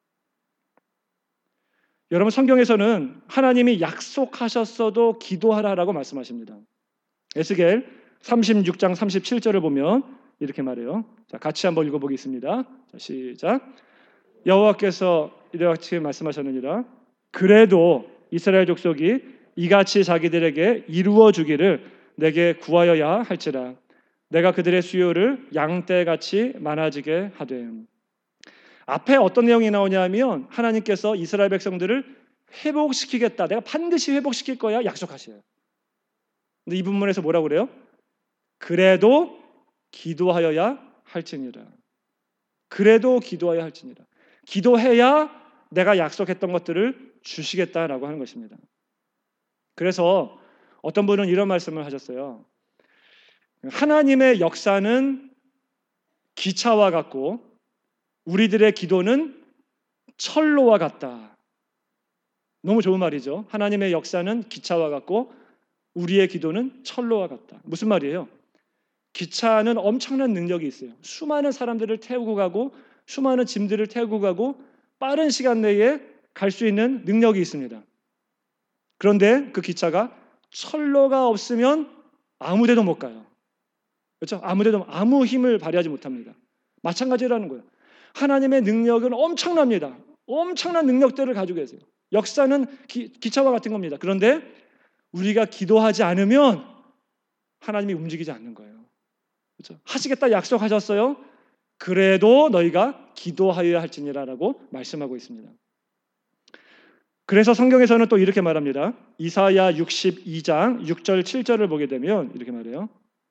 여러분, 성경에서는 하나님이 약속하셨어도 기도하라라고 말씀하십니다. 에스겔 36장 37절을 보면 이렇게 말해요. 자, 같이 한번 읽어보겠습니다. 자, 시작. 여호와께서 이같이 말씀하셨느니라. 그래도 이스라엘 족속이 이같이 자기들에게 이루어 주기를 내게 구하여야 할지라. 내가 그들의 수요를 양떼같이 많아지게 하되. 앞에 어떤 내용이 나오냐면 하나님께서 이스라엘 백성들을 회복시키겠다, 내가 반드시 회복시킬 거야 약속하셔요. 근데 이 부분에서 뭐라고 그래요? 그래도 기도하여야 할지니라. 그래도 기도하여야 할지니라. 기도해야 내가 약속했던 것들을 주시겠다라고 하는 것입니다. 그래서 어떤 분은 이런 말씀을 하셨어요. 하나님의 역사는 기차와 같고 우리들의 기도는 철로와 같다. 너무 좋은 말이죠. 하나님의 역사는 기차와 같고 우리의 기도는 철로와 같다. 무슨 말이에요? 기차는 엄청난 능력이 있어요. 수많은 사람들을 태우고 가고 수많은 짐들을 태우고 가고 빠른 시간 내에 갈 수 있는 능력이 있습니다. 그런데 그 기차가 철로가 없으면 아무 데도 못 가요. 그렇죠? 아무 힘을 발휘하지 못합니다. 마찬가지라는 거예요. 하나님의 능력은 엄청납니다. 엄청난 능력들을 가지고 계세요. 역사는 기차와 같은 겁니다. 그런데 우리가 기도하지 않으면 하나님이 움직이지 않는 거예요. 그렇죠? 하시겠다 약속하셨어요. 그래도 너희가 기도하여야 할지니라라고 말씀하고 있습니다. 그래서 성경에서는 또 이렇게 말합니다. 이사야 62장 6절 7절을 보게 되면 이렇게 말해요.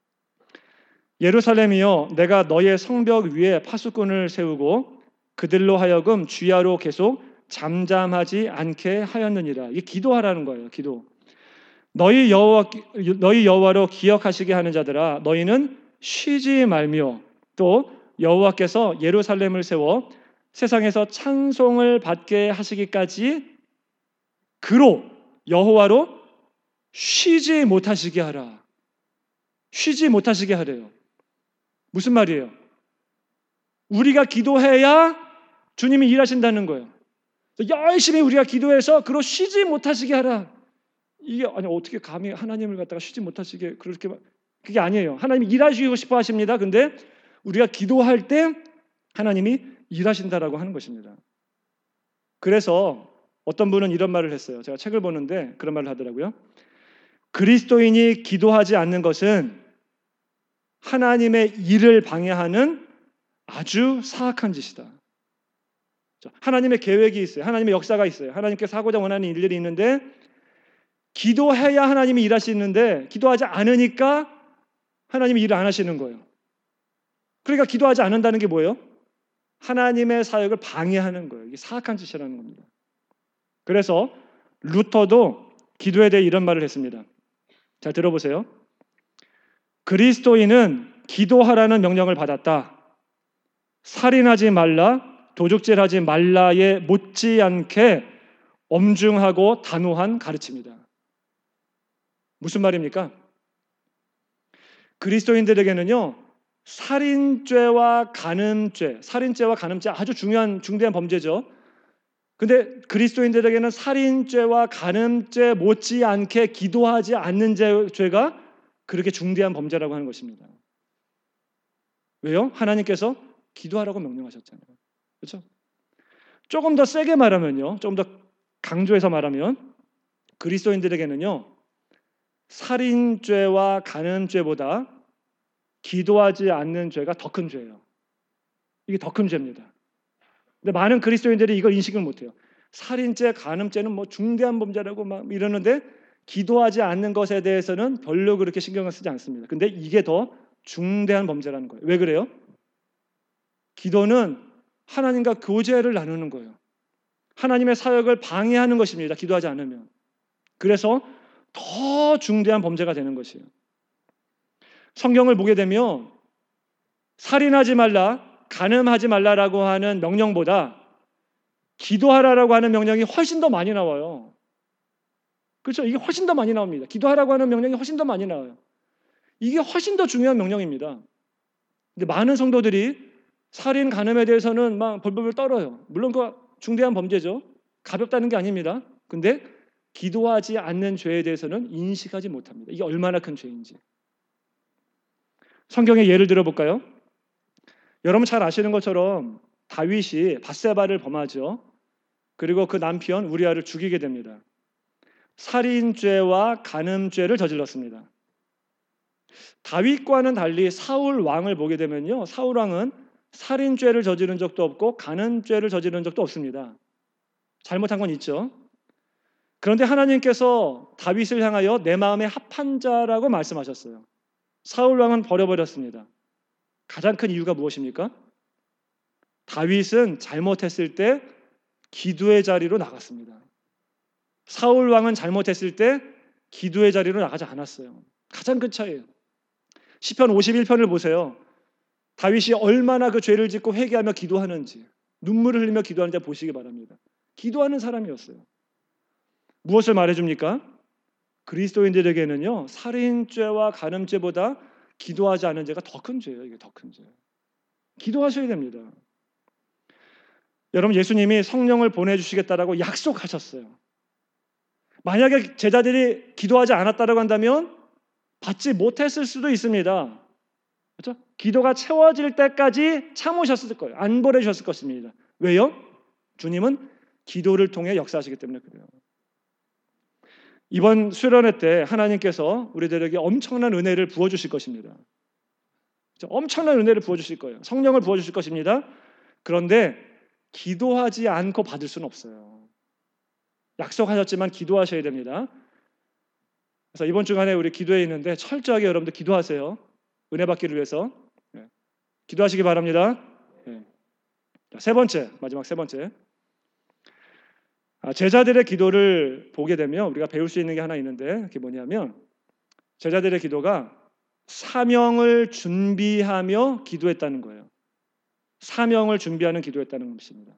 예루살렘이여 내가 너의 성벽 위에 파수꾼을 세우고 그들로 하여금 주야로 계속 잠잠하지 않게 하였느니라. 이게 기도하라는 거예요. 기도. 너희 여호와로 기억하시게 하는 자들아 너희는 쉬지 말며 또 여호와께서 예루살렘을 세워 세상에서 찬송을 받게 하시기까지 그로 여호와로 쉬지 못하시게 하라. 쉬지 못하시게 하래요. 무슨 말이에요? 우리가 기도해야 주님이 일하신다는 거예요. 열심히 우리가 기도해서 그로 쉬지 못하시게 하라. 이게 아니 어떻게 감히 하나님을 갖다가 쉬지 못하시게 그렇게 그게 아니에요. 하나님이 일하시고 싶어 하십니다. 근데 우리가 기도할 때 하나님이 일하신다라고 하는 것입니다. 그래서 어떤 분은 이런 말을 했어요. 제가 책을 보는데 그런 말을 하더라고요. 그리스도인이 기도하지 않는 것은 하나님의 일을 방해하는 아주 사악한 짓이다. 하나님의 계획이 있어요. 하나님의 역사가 있어요. 하나님께서 하고자 원하는 일들이 있는데 기도해야 하나님이 일하시는데 기도하지 않으니까 하나님이 일을 안 하시는 거예요. 그러니까 기도하지 않는다는 게 뭐예요? 하나님의 사역을 방해하는 거예요. 이게 사악한 짓이라는 겁니다. 그래서 루터도 기도에 대해 이런 말을 했습니다. 잘 들어보세요. 그리스도인은 기도하라는 명령을 받았다. 살인하지 말라, 도둑질하지 말라에 못지않게 엄중하고 단호한 가르침이다. 무슨 말입니까? 그리스도인들에게는요, 살인죄와 간음죄 아주 중대한 범죄죠. 근데 그리스도인들에게는 살인죄와 간음죄 못지않게 기도하지 않는 죄가 그렇게 중대한 범죄라고 하는 것입니다. 왜요? 하나님께서 기도하라고 명령하셨잖아요. 그렇죠? 조금 더 세게 말하면요, 조금 더 강조해서 말하면 그리스도인들에게는요, 살인죄와 간음죄보다 기도하지 않는 죄가 더 큰 죄예요. 이게 더 큰 죄입니다. 근데 많은 그리스도인들이 이걸 인식을 못해요. 살인죄, 간음죄는 뭐 중대한 범죄라고 막 이러는데 기도하지 않는 것에 대해서는 별로 그렇게 신경을 쓰지 않습니다. 근데 이게 더 중대한 범죄라는 거예요. 왜 그래요? 기도는 하나님과 교제를 나누는 거예요. 하나님의 사역을 방해하는 것입니다. 기도하지 않으면. 그래서 더 중대한 범죄가 되는 것이에요. 성경을 보게 되면 살인하지 말라, 간음하지 말라라고 하는 명령보다 기도하라라고 하는 명령이 훨씬 더 많이 나와요. 그렇죠? 이게 훨씬 더 많이 나옵니다. 기도하라고 하는 명령이 훨씬 더 많이 나와요. 이게 훨씬 더 중요한 명령입니다. 근데 많은 성도들이 살인, 간음에 대해서는 막 벌벌 떨어요. 물론 그 중대한 범죄죠. 가볍다는 게 아닙니다. 근데 기도하지 않는 죄에 대해서는 인식하지 못합니다. 이게 얼마나 큰 죄인지. 성경의 예를 들어볼까요? 여러분 잘 아시는 것처럼 다윗이 밧세바를 범하죠. 그리고 그 남편 우리아를 죽이게 됩니다. 살인죄와 간음죄를 저질렀습니다. 다윗과는 달리 사울 왕을 보게 되면요, 사울 왕은 살인죄를 저지른 적도 없고 간음죄를 저지른 적도 없습니다. 잘못한 건 있죠. 그런데 하나님께서 다윗을 향하여 내 마음에 합한 자라고 말씀하셨어요. 사울 왕은 버려버렸습니다. 가장 큰 이유가 무엇입니까? 다윗은 잘못했을 때 기도의 자리로 나갔습니다. 사울 왕은 잘못했을 때 기도의 자리로 나가지 않았어요. 가장 큰 차이예요. 시편 51편을 보세요. 다윗이 얼마나 그 죄를 짓고 회개하며 기도하는지, 눈물을 흘리며 기도하는지 보시기 바랍니다. 기도하는 사람이었어요. 무엇을 말해줍니까? 그리스도인들에게는요, 살인죄와 간음죄보다 기도하지 않은 죄가 더 큰 죄예요. 이게 더 큰 죄. 기도하셔야 됩니다. 여러분, 예수님이 성령을 보내주시겠다라고 약속하셨어요. 만약에 제자들이 기도하지 않았다라고 한다면 받지 못했을 수도 있습니다. 그렇죠? 기도가 채워질 때까지 참으셨을 거예요. 안 보내주셨을 것입니다. 왜요? 주님은 기도를 통해 역사하시기 때문에 그래요. 이번 수련회 때 하나님께서 우리들에게 엄청난 은혜를 부어주실 것입니다. 엄청난 은혜를 부어주실 거예요. 성령을 부어주실 것입니다. 그런데 기도하지 않고 받을 수는 없어요. 약속하셨지만 기도하셔야 됩니다. 그래서 이번 주간에 우리 기도회 있는데 철저하게 여러분들 기도하세요. 은혜 받기를 위해서. 네. 기도하시기 바랍니다. 네. 세 번째, 마지막 세 번째. 제자들의 기도를 보게 되면 우리가 배울 수 있는 게 하나 있는데 그게 뭐냐면 제자들의 기도가 사명을 준비하며 기도했다는 거예요. 사명을 준비하는 기도했다는 것입니다.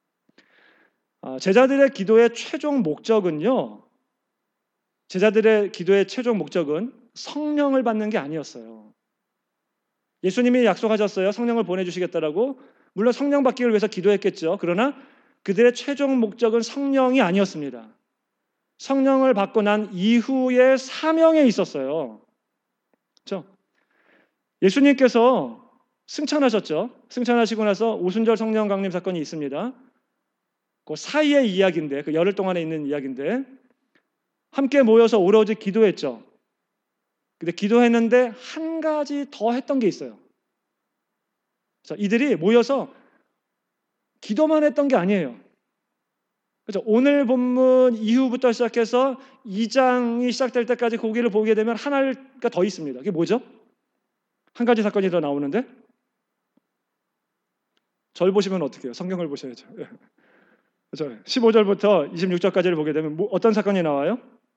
제자들의 기도의 최종 목적은요. 제자들의 기도의 최종 목적은 성령을 받는 게 아니었어요. 예수님이 약속하셨어요. 성령을 보내주시겠다라고. 물론 성령 받기를 위해서 기도했겠죠. 그러나 그들의 최종 목적은 성령이 아니었습니다. 성령을 받고 난 이후의 사명에 있었어요. 그렇죠? 예수님께서 승천하셨죠. 승천하시고 나서 오순절 성령 강림 사건이 있습니다. 그 사이의 이야기인데, 그 열흘 동안에 있는 이야기인데, 함께 모여서 오로지 기도했죠. 근데 기도했는데 한 가지 더 했던 게 있어요. 그래서 이들이 모여서 기도만 했던 게 아니에요. 그렇죠? 오늘 본문 이후부터 시작해서 2장이 시작될 때까지 고기를 보게 되면 하나가 더 있습니다. 그게 뭐죠? 한 가지 사건이 더 나오는데, 절 보시면 어떻게 해요? 성경을 보셔야죠. 그렇죠? 15절부터 26절까지를 보게 되면 어떤 사건이 나와요?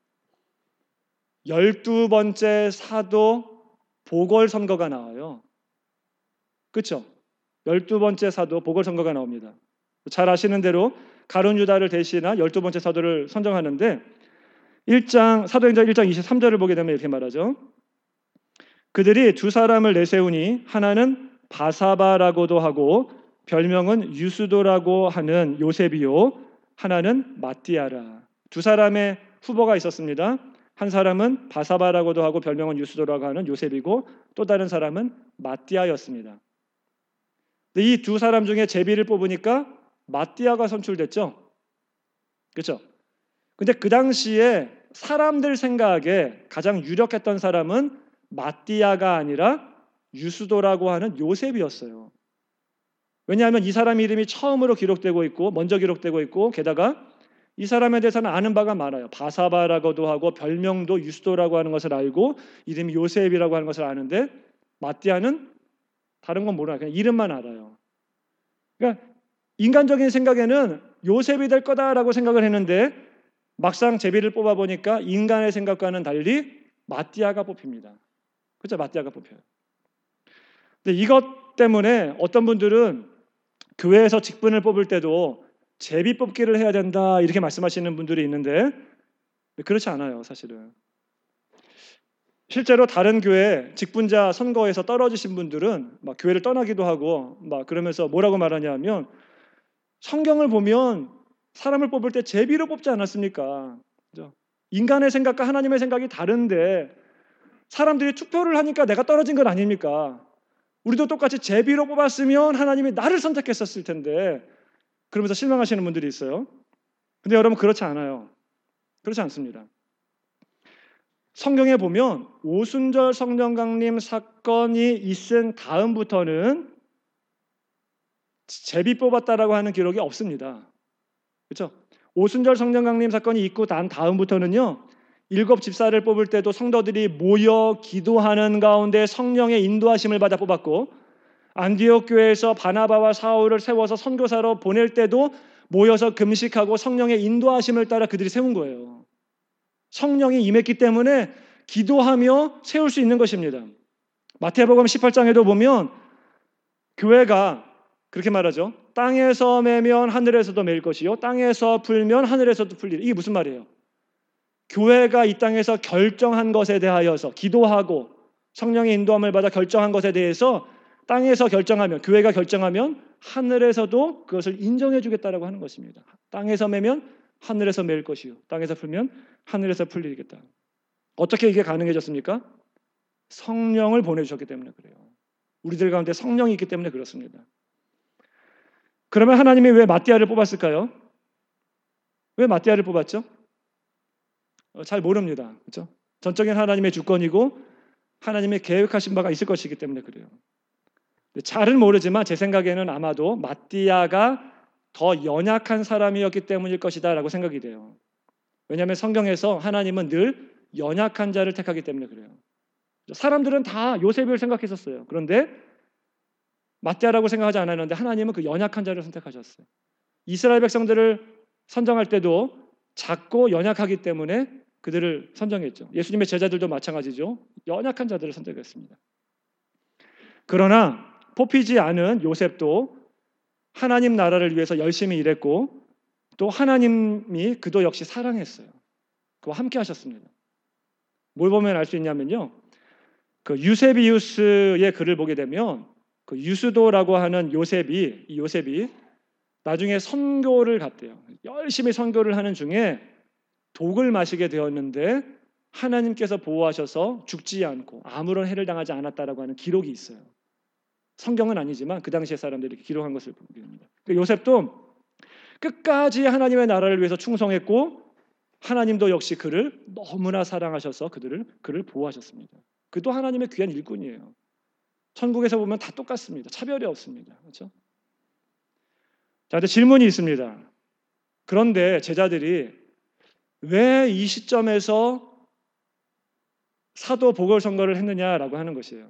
12번째 사도 보궐선거가 나와요. 그렇죠? 12번째 사도 보궐선거가 나옵니다. 잘 아시는 대로 가룟 유다를 대신한 12번째 사도를 선정하는데, 사도행전 1장 23절을 보게 되면 이렇게 말하죠. 그들이 두 사람을 내세우니 하나는 바사바라고도 하고 별명은 유스도라고 하는 요셉이요, 하나는 마띠아라. 두 사람의 후보가 있었습니다. 한 사람은 바사바라고도 하고 별명은 유스도라고 하는 요셉이고, 또 다른 사람은 마띠아였습니다. 이 두 사람 중에 제비를 뽑으니까 마띠아가 선출됐죠. 그렇죠? 근데 그 당시에 사람들 생각에 가장 유력했던 사람은 마띠아가 아니라 유스도라고 하는 요셉이었어요. 왜냐하면 이 사람 이름이 처음으로 기록되고 있고, 먼저 기록되고 있고, 게다가 이 사람에 대해서는 아는 바가 많아요. 바사바라고도 하고 별명도 유스도라고 하는 것을 알고 이름이 요셉이라고 하는 것을 아는데, 마띠아는 다른 건 몰라요. 그냥 이름만 알아요. 그러니까 인간적인 생각에는 요셉이 될 거다라고 생각을 했는데, 막상 제비를 뽑아보니까 인간의 생각과는 달리 마띠아가 뽑힙니다. 그렇죠? 마띠아가 뽑혀요. 근데 이것 때문에 어떤 분들은 교회에서 직분을 뽑을 때도 제비 뽑기를 해야 된다 이렇게 말씀하시는 분들이 있는데, 그렇지 않아요. 사실은 실제로 다른 교회 직분자 선거에서 떨어지신 분들은 막 교회를 떠나기도 하고 막 그러면서 뭐라고 말하냐면, 성경을 보면 사람을 뽑을 때 제비로 뽑지 않았습니까? 그죠? 인간의 생각과 하나님의 생각이 다른데 사람들이 투표를 하니까 내가 떨어진 건 아닙니까? 우리도 똑같이 제비로 뽑았으면 하나님이 나를 선택했었을 텐데, 그러면서 실망하시는 분들이 있어요. 근데 여러분, 그렇지 않아요. 그렇지 않습니다. 성경에 보면 오순절 성령 강림 사건이 있은 다음부터는 제비 뽑았다라고 하는 기록이 없습니다. 그렇죠? 오순절 성령 강림 사건이 있고 난 다음부터는요, 7 집사를 뽑을 때도 성도들이 모여 기도하는 가운데 성령의 인도하심을 받아 뽑았고, 안디옥 교회에서 바나바와 사울을 세워서 선교사로 보낼 때도 모여서 금식하고 성령의 인도하심을 따라 그들이 세운 거예요. 성령이 임했기 때문에 기도하며 세울 수 있는 것입니다. 마태복음 18장에도 보면 교회가 그렇게 말하죠. 땅에서 매면 하늘에서도 매일 것이요, 땅에서 풀면 하늘에서도 풀리라. 이게 무슨 말이에요? 교회가 이 땅에서 결정한 것에 대하여서 기도하고 성령의 인도함을 받아 결정한 것에 대해서 땅에서 결정하면, 교회가 결정하면 하늘에서도 그것을 인정해 주겠다라고 하는 것입니다. 땅에서 매면 하늘에서 매일 것이요, 땅에서 풀면 하늘에서 풀리겠다. 어떻게 이게 가능해졌습니까? 성령을 보내주셨기 때문에 그래요. 우리들 가운데 성령이 있기 때문에 그렇습니다. 그러면 하나님이 왜 마띠아를 뽑았을까요? 왜 마띠아를 뽑았죠? 잘 모릅니다. 그렇죠? 전적인 하나님의 주권이고 하나님의 계획하신 바가 있을 것이기 때문에 그래요. 잘은 모르지만 제 생각에는 아마도 마띠아가 더 연약한 사람이었기 때문일 것이다 라고 생각이 돼요. 왜냐하면 성경에서 하나님은 늘 연약한 자를 택하기 때문에 그래요. 사람들은 다 요셉을 생각했었어요. 그런데 마띠아라고 생각하지 않았는데 하나님은 그 연약한 자를 선택하셨어요. 이스라엘 백성들을 선정할 때도 작고 연약하기 때문에 그들을 선정했죠. 예수님의 제자들도 마찬가지죠. 연약한 자들을 선택했습니다. 그러나 뽑히지 않은 요셉도 하나님 나라를 위해서 열심히 일했고, 또 하나님이 그도 역시 사랑했어요. 그와 함께 하셨습니다. 뭘 보면 알 수 있냐면요, 그 유세비우스의 글을 보게 되면 그 유스도라고 하는 요셉이 나중에 선교를 갔대요. 열심히 선교를 하는 중에 독을 마시게 되었는데 하나님께서 보호하셔서 죽지 않고 아무런 해를 당하지 않았다라고 하는 기록이 있어요. 성경은 아니지만 그 당시의 사람들이 이렇게 기록한 것을 보게 됩니다. 요셉도 끝까지 하나님의 나라를 위해서 충성했고 하나님도 역시 그를 너무나 사랑하셔서 그를 보호하셨습니다. 그도 하나님의 귀한 일꾼이에요. 천국에서 보면 다 똑같습니다. 차별이 없습니다. 그렇죠? 자, 근데 질문이 있습니다. 그런데 제자들이 왜 이 시점에서 사도 보궐선거를 했느냐라고 하는 것이에요.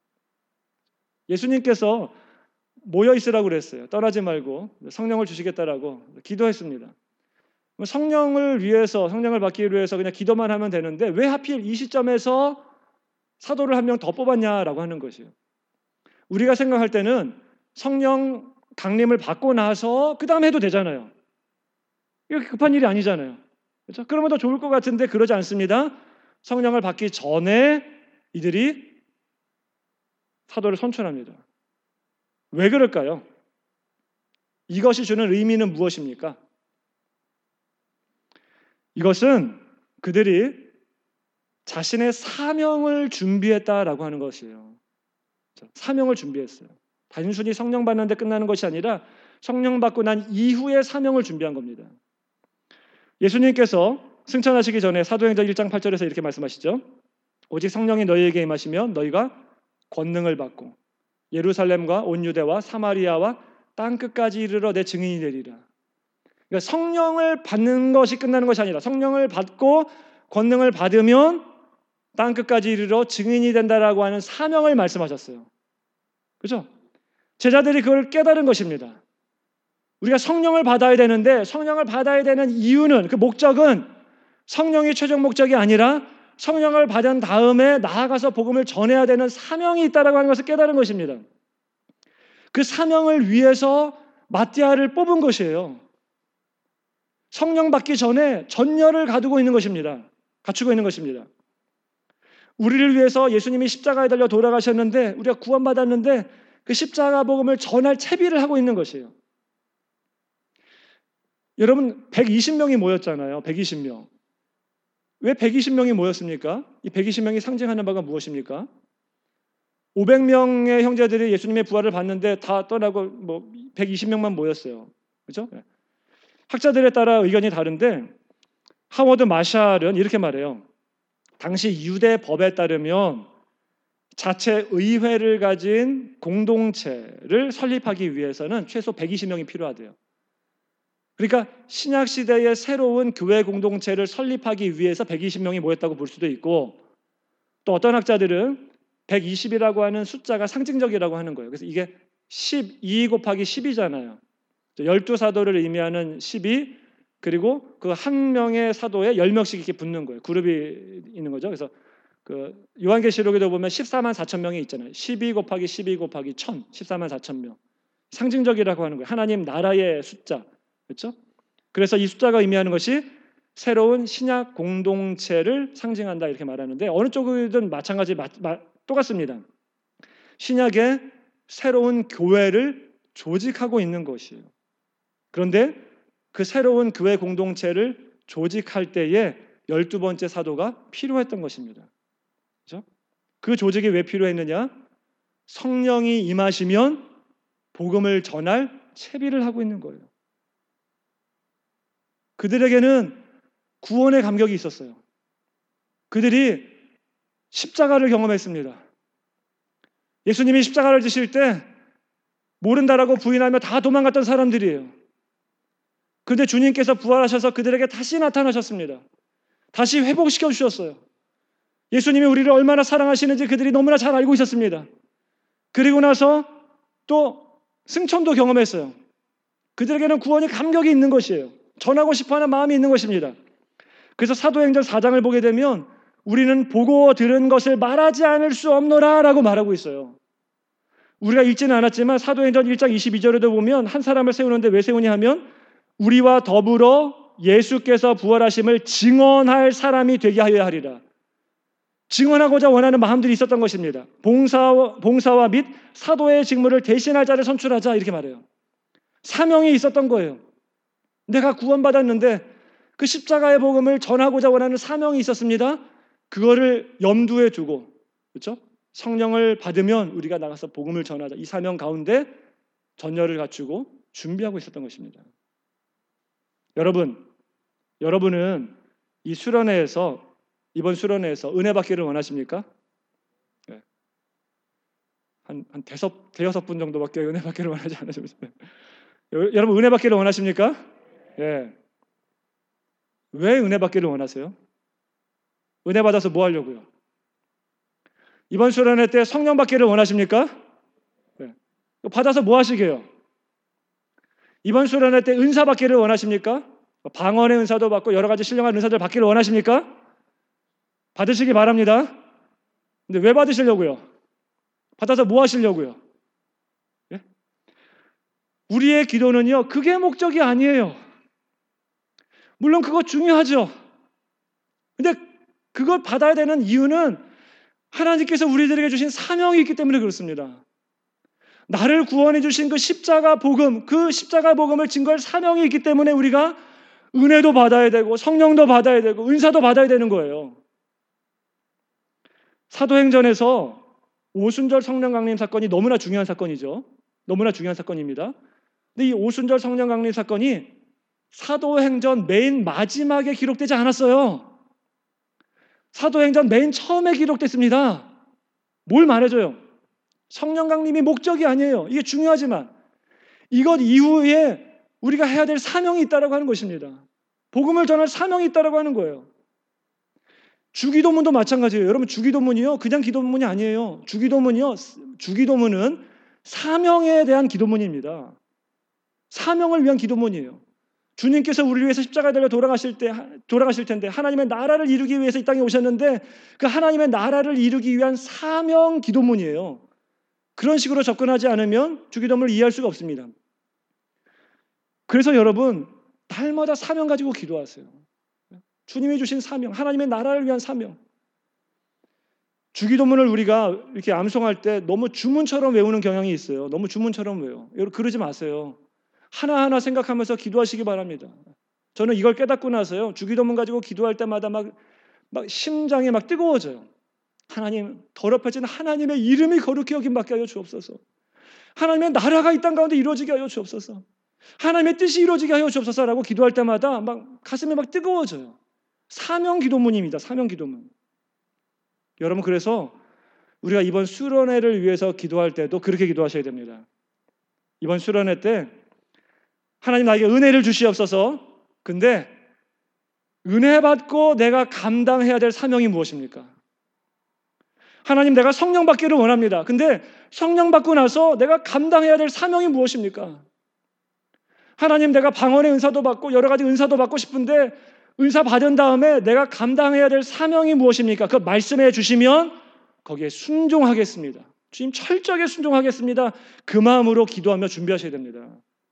예수님께서 모여 있으라고 그랬어요. 떠나지 말고 성령을 주시겠다라고 기도했습니다. 성령을 받기 위해서 그냥 기도만 하면 되는데 왜 하필 이 시점에서 사도를 한 명 더 뽑았냐라고 하는 것이에요. 우리가 생각할 때는 성령 강림을 받고 나서 그 다음에 해도 되잖아요. 이거 급한 일이 아니잖아요. 그렇죠? 그러면 더 좋을 것 같은데 그러지 않습니다. 성령을 받기 전에 이들이 사도를 선출합니다. 왜 그럴까요? 이것이 주는 의미는 무엇입니까? 이것은 그들이 자신의 사명을 준비했다라고 하는 것이에요. 사명을 준비했어요. 단순히 성령 받는데 끝나는 것이 아니라 성령 받고 난 이후에 사명을 준비한 겁니다. 예수님께서 승천하시기 전에 사도행전 1장 8절에서 이렇게 말씀하시죠. 오직 성령이 너희에게 임하시면 너희가 권능을 받고 예루살렘과 온 유대와 사마리아와 땅끝까지 이르러 내 증인이 되리라. 그러니까 성령을 받는 것이 끝나는 것이 아니라 성령을 받고 권능을 받으면 땅끝까지 이르러 증인이 된다라고 하는 사명을 말씀하셨어요. 그렇죠? 제자들이 그걸 깨달은 것입니다. 우리가 성령을 받아야 되는데 성령을 받아야 되는 이유는 그 목적은 성령이 최종 목적이 아니라 성령을 받은 다음에 나아가서 복음을 전해야 되는 사명이 있다라고 하는 것을 깨달은 것입니다. 그 사명을 위해서 마띠아를 뽑은 것이에요. 성령 받기 전에 전열을 갖추고 있는 것입니다. 우리를 위해서 예수님이 십자가에 달려 돌아가셨는데 우리가 구원받았는데 그 십자가 복음을 전할 채비를 하고 있는 것이에요. 여러분 120명이 모였잖아요. 120명. 왜 120명이 모였습니까? 이 120명이 상징하는 바가 무엇입니까? 500명의 형제들이 예수님의 부활을 봤는데 다 떠나고 120명만 모였어요. 그렇죠? 학자들에 따라 의견이 다른데 하워드 마샬은 이렇게 말해요. 당시 유대 법에 따르면 자체 의회를 가진 공동체를 설립하기 위해서는 최소 120명이 필요하대요. 그러니까 신약 시대의 새로운 교회 공동체를 설립하기 위해서 120명이 모였다고 볼 수도 있고 또 어떤 학자들은 120이라고 하는 숫자가 상징적이라고 하는 거예요. 그래서 이게 12 곱하기 10이잖아요. 12사도를 의미하는 12 그리고 그 한 명의 사도에 10명씩 이렇게 붙는 거예요. 그룹이 있는 거죠. 그래서 그 요한계시록에도 보면 14만 4천 명이 있잖아요. 12 곱하기 12 곱하기 1000, 14만 4천 명. 상징적이라고 하는 거예요. 하나님 나라의 숫자. 그렇죠? 그래서 이 숫자가 의미하는 것이 새로운 신약 공동체를 상징한다 이렇게 말하는데 어느 쪽이든 마찬가지 똑같습니다. 신약의 새로운 교회를 조직하고 있는 것이에요. 그런데 그 새로운 교회 공동체를 조직할 때에 12번째 사도가 필요했던 것입니다. 그렇죠? 그 조직이 왜 필요했느냐? 성령이 임하시면 복음을 전할 채비를 하고 있는 거예요. 그들에게는 구원의 감격이 있었어요. 그들이 십자가를 경험했습니다. 예수님이 십자가를 지실 때 모른다라고 부인하며 다 도망갔던 사람들이에요. 그런데 주님께서 부활하셔서 그들에게 다시 나타나셨습니다. 다시 회복시켜 주셨어요. 예수님이 우리를 얼마나 사랑하시는지 그들이 너무나 잘 알고 있었습니다. 그리고 나서 또 승천도 경험했어요. 그들에게는 구원의 감격이 있는 것이에요. 전하고 싶어하는 마음이 있는 것입니다. 그래서 사도행전 4장을 보게 되면 우리는 보고 들은 것을 말하지 않을 수 없노라 라고 말하고 있어요. 우리가 읽지는 않았지만 사도행전 1장 22절에도 보면 한 사람을 세우는데 왜 세우냐 하면 우리와 더불어 예수께서 부활하심을 증언할 사람이 되게 하여야 하리라. 증언하고자 원하는 마음들이 있었던 것입니다. 봉사와 및 사도의 직무를 대신할 자를 선출하자 이렇게 말해요. 사명이 있었던 거예요. 내가 구원받았는데 그 십자가의 복음을 전하고자 원하는 사명이 있었습니다. 그거를 염두에 두고, 그렇죠? 성령을 받으면 우리가 나가서 복음을 전하자. 이 사명 가운데 전열을 갖추고 준비하고 있었던 것입니다. 여러분은 이 수련회에서, 이번 수련회에서 은혜 받기를 원하십니까? 네. 한 대여섯 분 정도밖에 은혜 받기를 원하지 않으십니까? 여러분 은혜 받기를 원하십니까? 예. 왜 은혜 받기를 원하세요? 은혜 받아서 뭐 하려고요? 이번 수련회 때 성령 받기를 원하십니까? 네. 받아서 뭐 하시게요? 이번 수련회 때 은사 받기를 원하십니까? 방언의 은사도 받고 여러 가지 신령한 은사들 받기를 원하십니까? 받으시기 바랍니다. 근데 왜 받으시려고요? 받아서 뭐 하시려고요? 예? 우리의 기도는요, 그게 목적이 아니에요. 물론 그거 중요하죠. 근데 그걸 받아야 되는 이유는 하나님께서 우리들에게 주신 사명이 있기 때문에 그렇습니다. 나를 구원해 주신 그 십자가 복음, 그 십자가 복음을 증거할 사명이 있기 때문에 우리가 은혜도 받아야 되고 성령도 받아야 되고 은사도 받아야 되는 거예요. 사도행전에서 오순절 성령 강림 사건이 너무나 중요한 사건이죠. 너무나 중요한 사건입니다. 근데 이 오순절 성령 강림 사건이 사도행전 맨 마지막에 기록되지 않았어요. 사도행전 맨 처음에 기록됐습니다. 뭘 말해줘요? 성령 강림이 목적이 아니에요. 이게 중요하지만 이것 이후에 우리가 해야 될 사명이 있다라고 하는 것입니다. 복음을 전할 사명이 있다라고 하는 거예요. 주기도문도 마찬가지예요. 여러분 주기도문이요 그냥 기도문이 아니에요. 주기도문은 사명에 대한 기도문입니다. 사명을 위한 기도문이에요. 주님께서 우리를 위해서 십자가에 달려 돌아가실 텐데 하나님의 나라를 이루기 위해서 이 땅에 오셨는데 그 하나님의 나라를 이루기 위한 사명 기도문이에요. 그런 식으로 접근하지 않으면 주기도문을 이해할 수가 없습니다. 그래서 여러분 날마다 사명 가지고 기도하세요. 주님이 주신 사명, 하나님의 나라를 위한 사명. 주기도문을 우리가 이렇게 암송할 때 너무 주문처럼 외우는 경향이 있어요. 너무 주문처럼 외워. 여러분 그러지 마세요. 하나하나 생각하면서 기도하시기 바랍니다. 저는 이걸 깨닫고 나서요. 주기도문 가지고 기도할 때마다 막 심장이 막 뜨거워져요. 하나님, 더럽혀진 하나님의 이름이 거룩히 여김받게 하여 주옵소서. 하나님의 나라가 이 땅 가운데 이루어지게 하여 주옵소서. 하나님의 뜻이 이루어지게 하여 주옵소서라고 기도할 때마다 막 가슴이 막 뜨거워져요. 사명 기도문입니다. 사명 기도문. 여러분 그래서 우리가 이번 수련회를 위해서 기도할 때도 그렇게 기도하셔야 됩니다. 이번 수련회 때 하나님 나에게 은혜를 주시옵소서. 근데 은혜 받고 내가 감당해야 될 사명이 무엇입니까? 하나님 내가 성령 받기를 원합니다. 근데 성령 받고 나서 내가 감당해야 될 사명이 무엇입니까? 하나님 내가 방언의 은사도 받고 여러 가지 은사도 받고 싶은데 은사 받은 다음에 내가 감당해야 될 사명이 무엇입니까? 그 말씀해 주시면 거기에 순종하겠습니다. 주님 철저하게 순종하겠습니다. 그 마음으로 기도하며 준비하셔야 됩니다.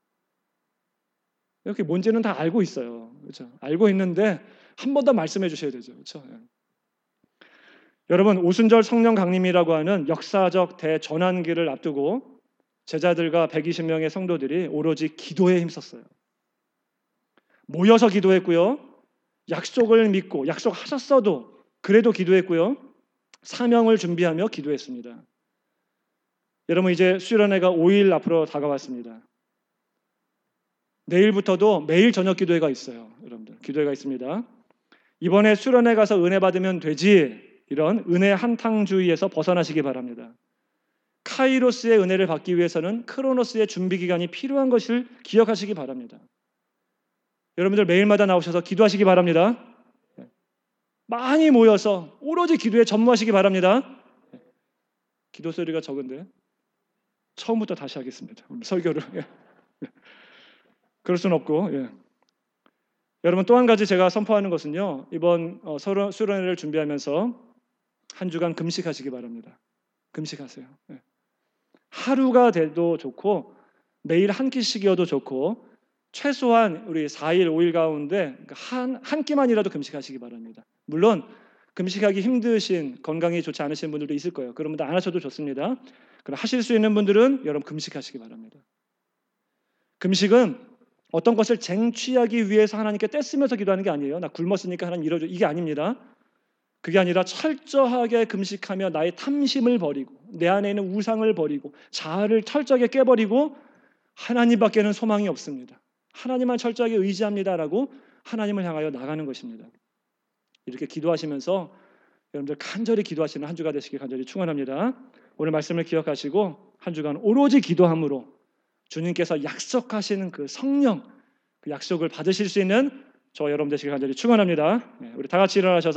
이렇게 뭔지는 다 알고 있어요. 그렇죠? 알고 있는데 한 번 더 말씀해 주셔야 되죠. 그렇죠? 여러분 오순절 성령 강림이라고 하는 역사적 대전환기를 앞두고 제자들과 120명의 성도들이 오로지 기도에 힘썼어요. 모여서 기도했고요. 약속을 믿고 약속하셨어도 그래도 기도했고요. 사명을 준비하며 기도했습니다. 여러분 이제 수련회가 5일 앞으로 다가왔습니다. 내일부터도 매일 저녁 기도회가 있어요. 여러분들 기도회가 있습니다. 이번에 수련회 가서 은혜 받으면 되지 이런 은혜 한탕주의에서 벗어나시기 바랍니다. 카이로스의 은혜를 받기 위해서는 크로노스의 준비 기간이 필요한 것을 기억하시기 바랍니다. 여러분들 매일마다 나오셔서 기도하시기 바랍니다. 많이 모여서 오로지 기도에 전무하시기 바랍니다. 기도 소리가 적은데 처음부터 다시 하겠습니다. 설교를. 그럴 수는 없고. 여러분 또 한 가지 제가 선포하는 것은요. 이번 수련회를 준비하면서 한 주간 금식하시기 바랍니다. 금식하세요. 하루가 돼도 좋고 매일 한 끼씩이어도 좋고 최소한 우리 4일, 5일 가운데 한 끼만이라도 금식하시기 바랍니다. 물론 금식하기 힘드신, 건강이 좋지 않으신 분들도 있을 거예요. 그런 분들 안 하셔도 좋습니다. 그럼 하실 수 있는 분들은 여러분 금식하시기 바랍니다. 금식은 어떤 것을 쟁취하기 위해서 하나님께 떼쓰면서 기도하는 게 아니에요. 나 굶었으니까 하나님 이뤄줘. 이게 아닙니다. 그게 아니라 철저하게 금식하며 나의 탐심을 버리고 내 안에 있는 우상을 버리고 자아를 철저하게 깨버리고 하나님밖에는 소망이 없습니다. 하나님만 철저하게 의지합니다라고 하나님을 향하여 나가는 것입니다. 이렇게 기도하시면서 여러분들 간절히 기도하시는 한 주가 되시길 간절히 축원합니다. 오늘 말씀을 기억하시고 한 주간 오로지 기도함으로 주님께서 약속하시는 그 성령, 그 약속을 받으실 수 있는 저 여러분 되시길 간절히 축원합니다. 우리 다 같이 일어나셔서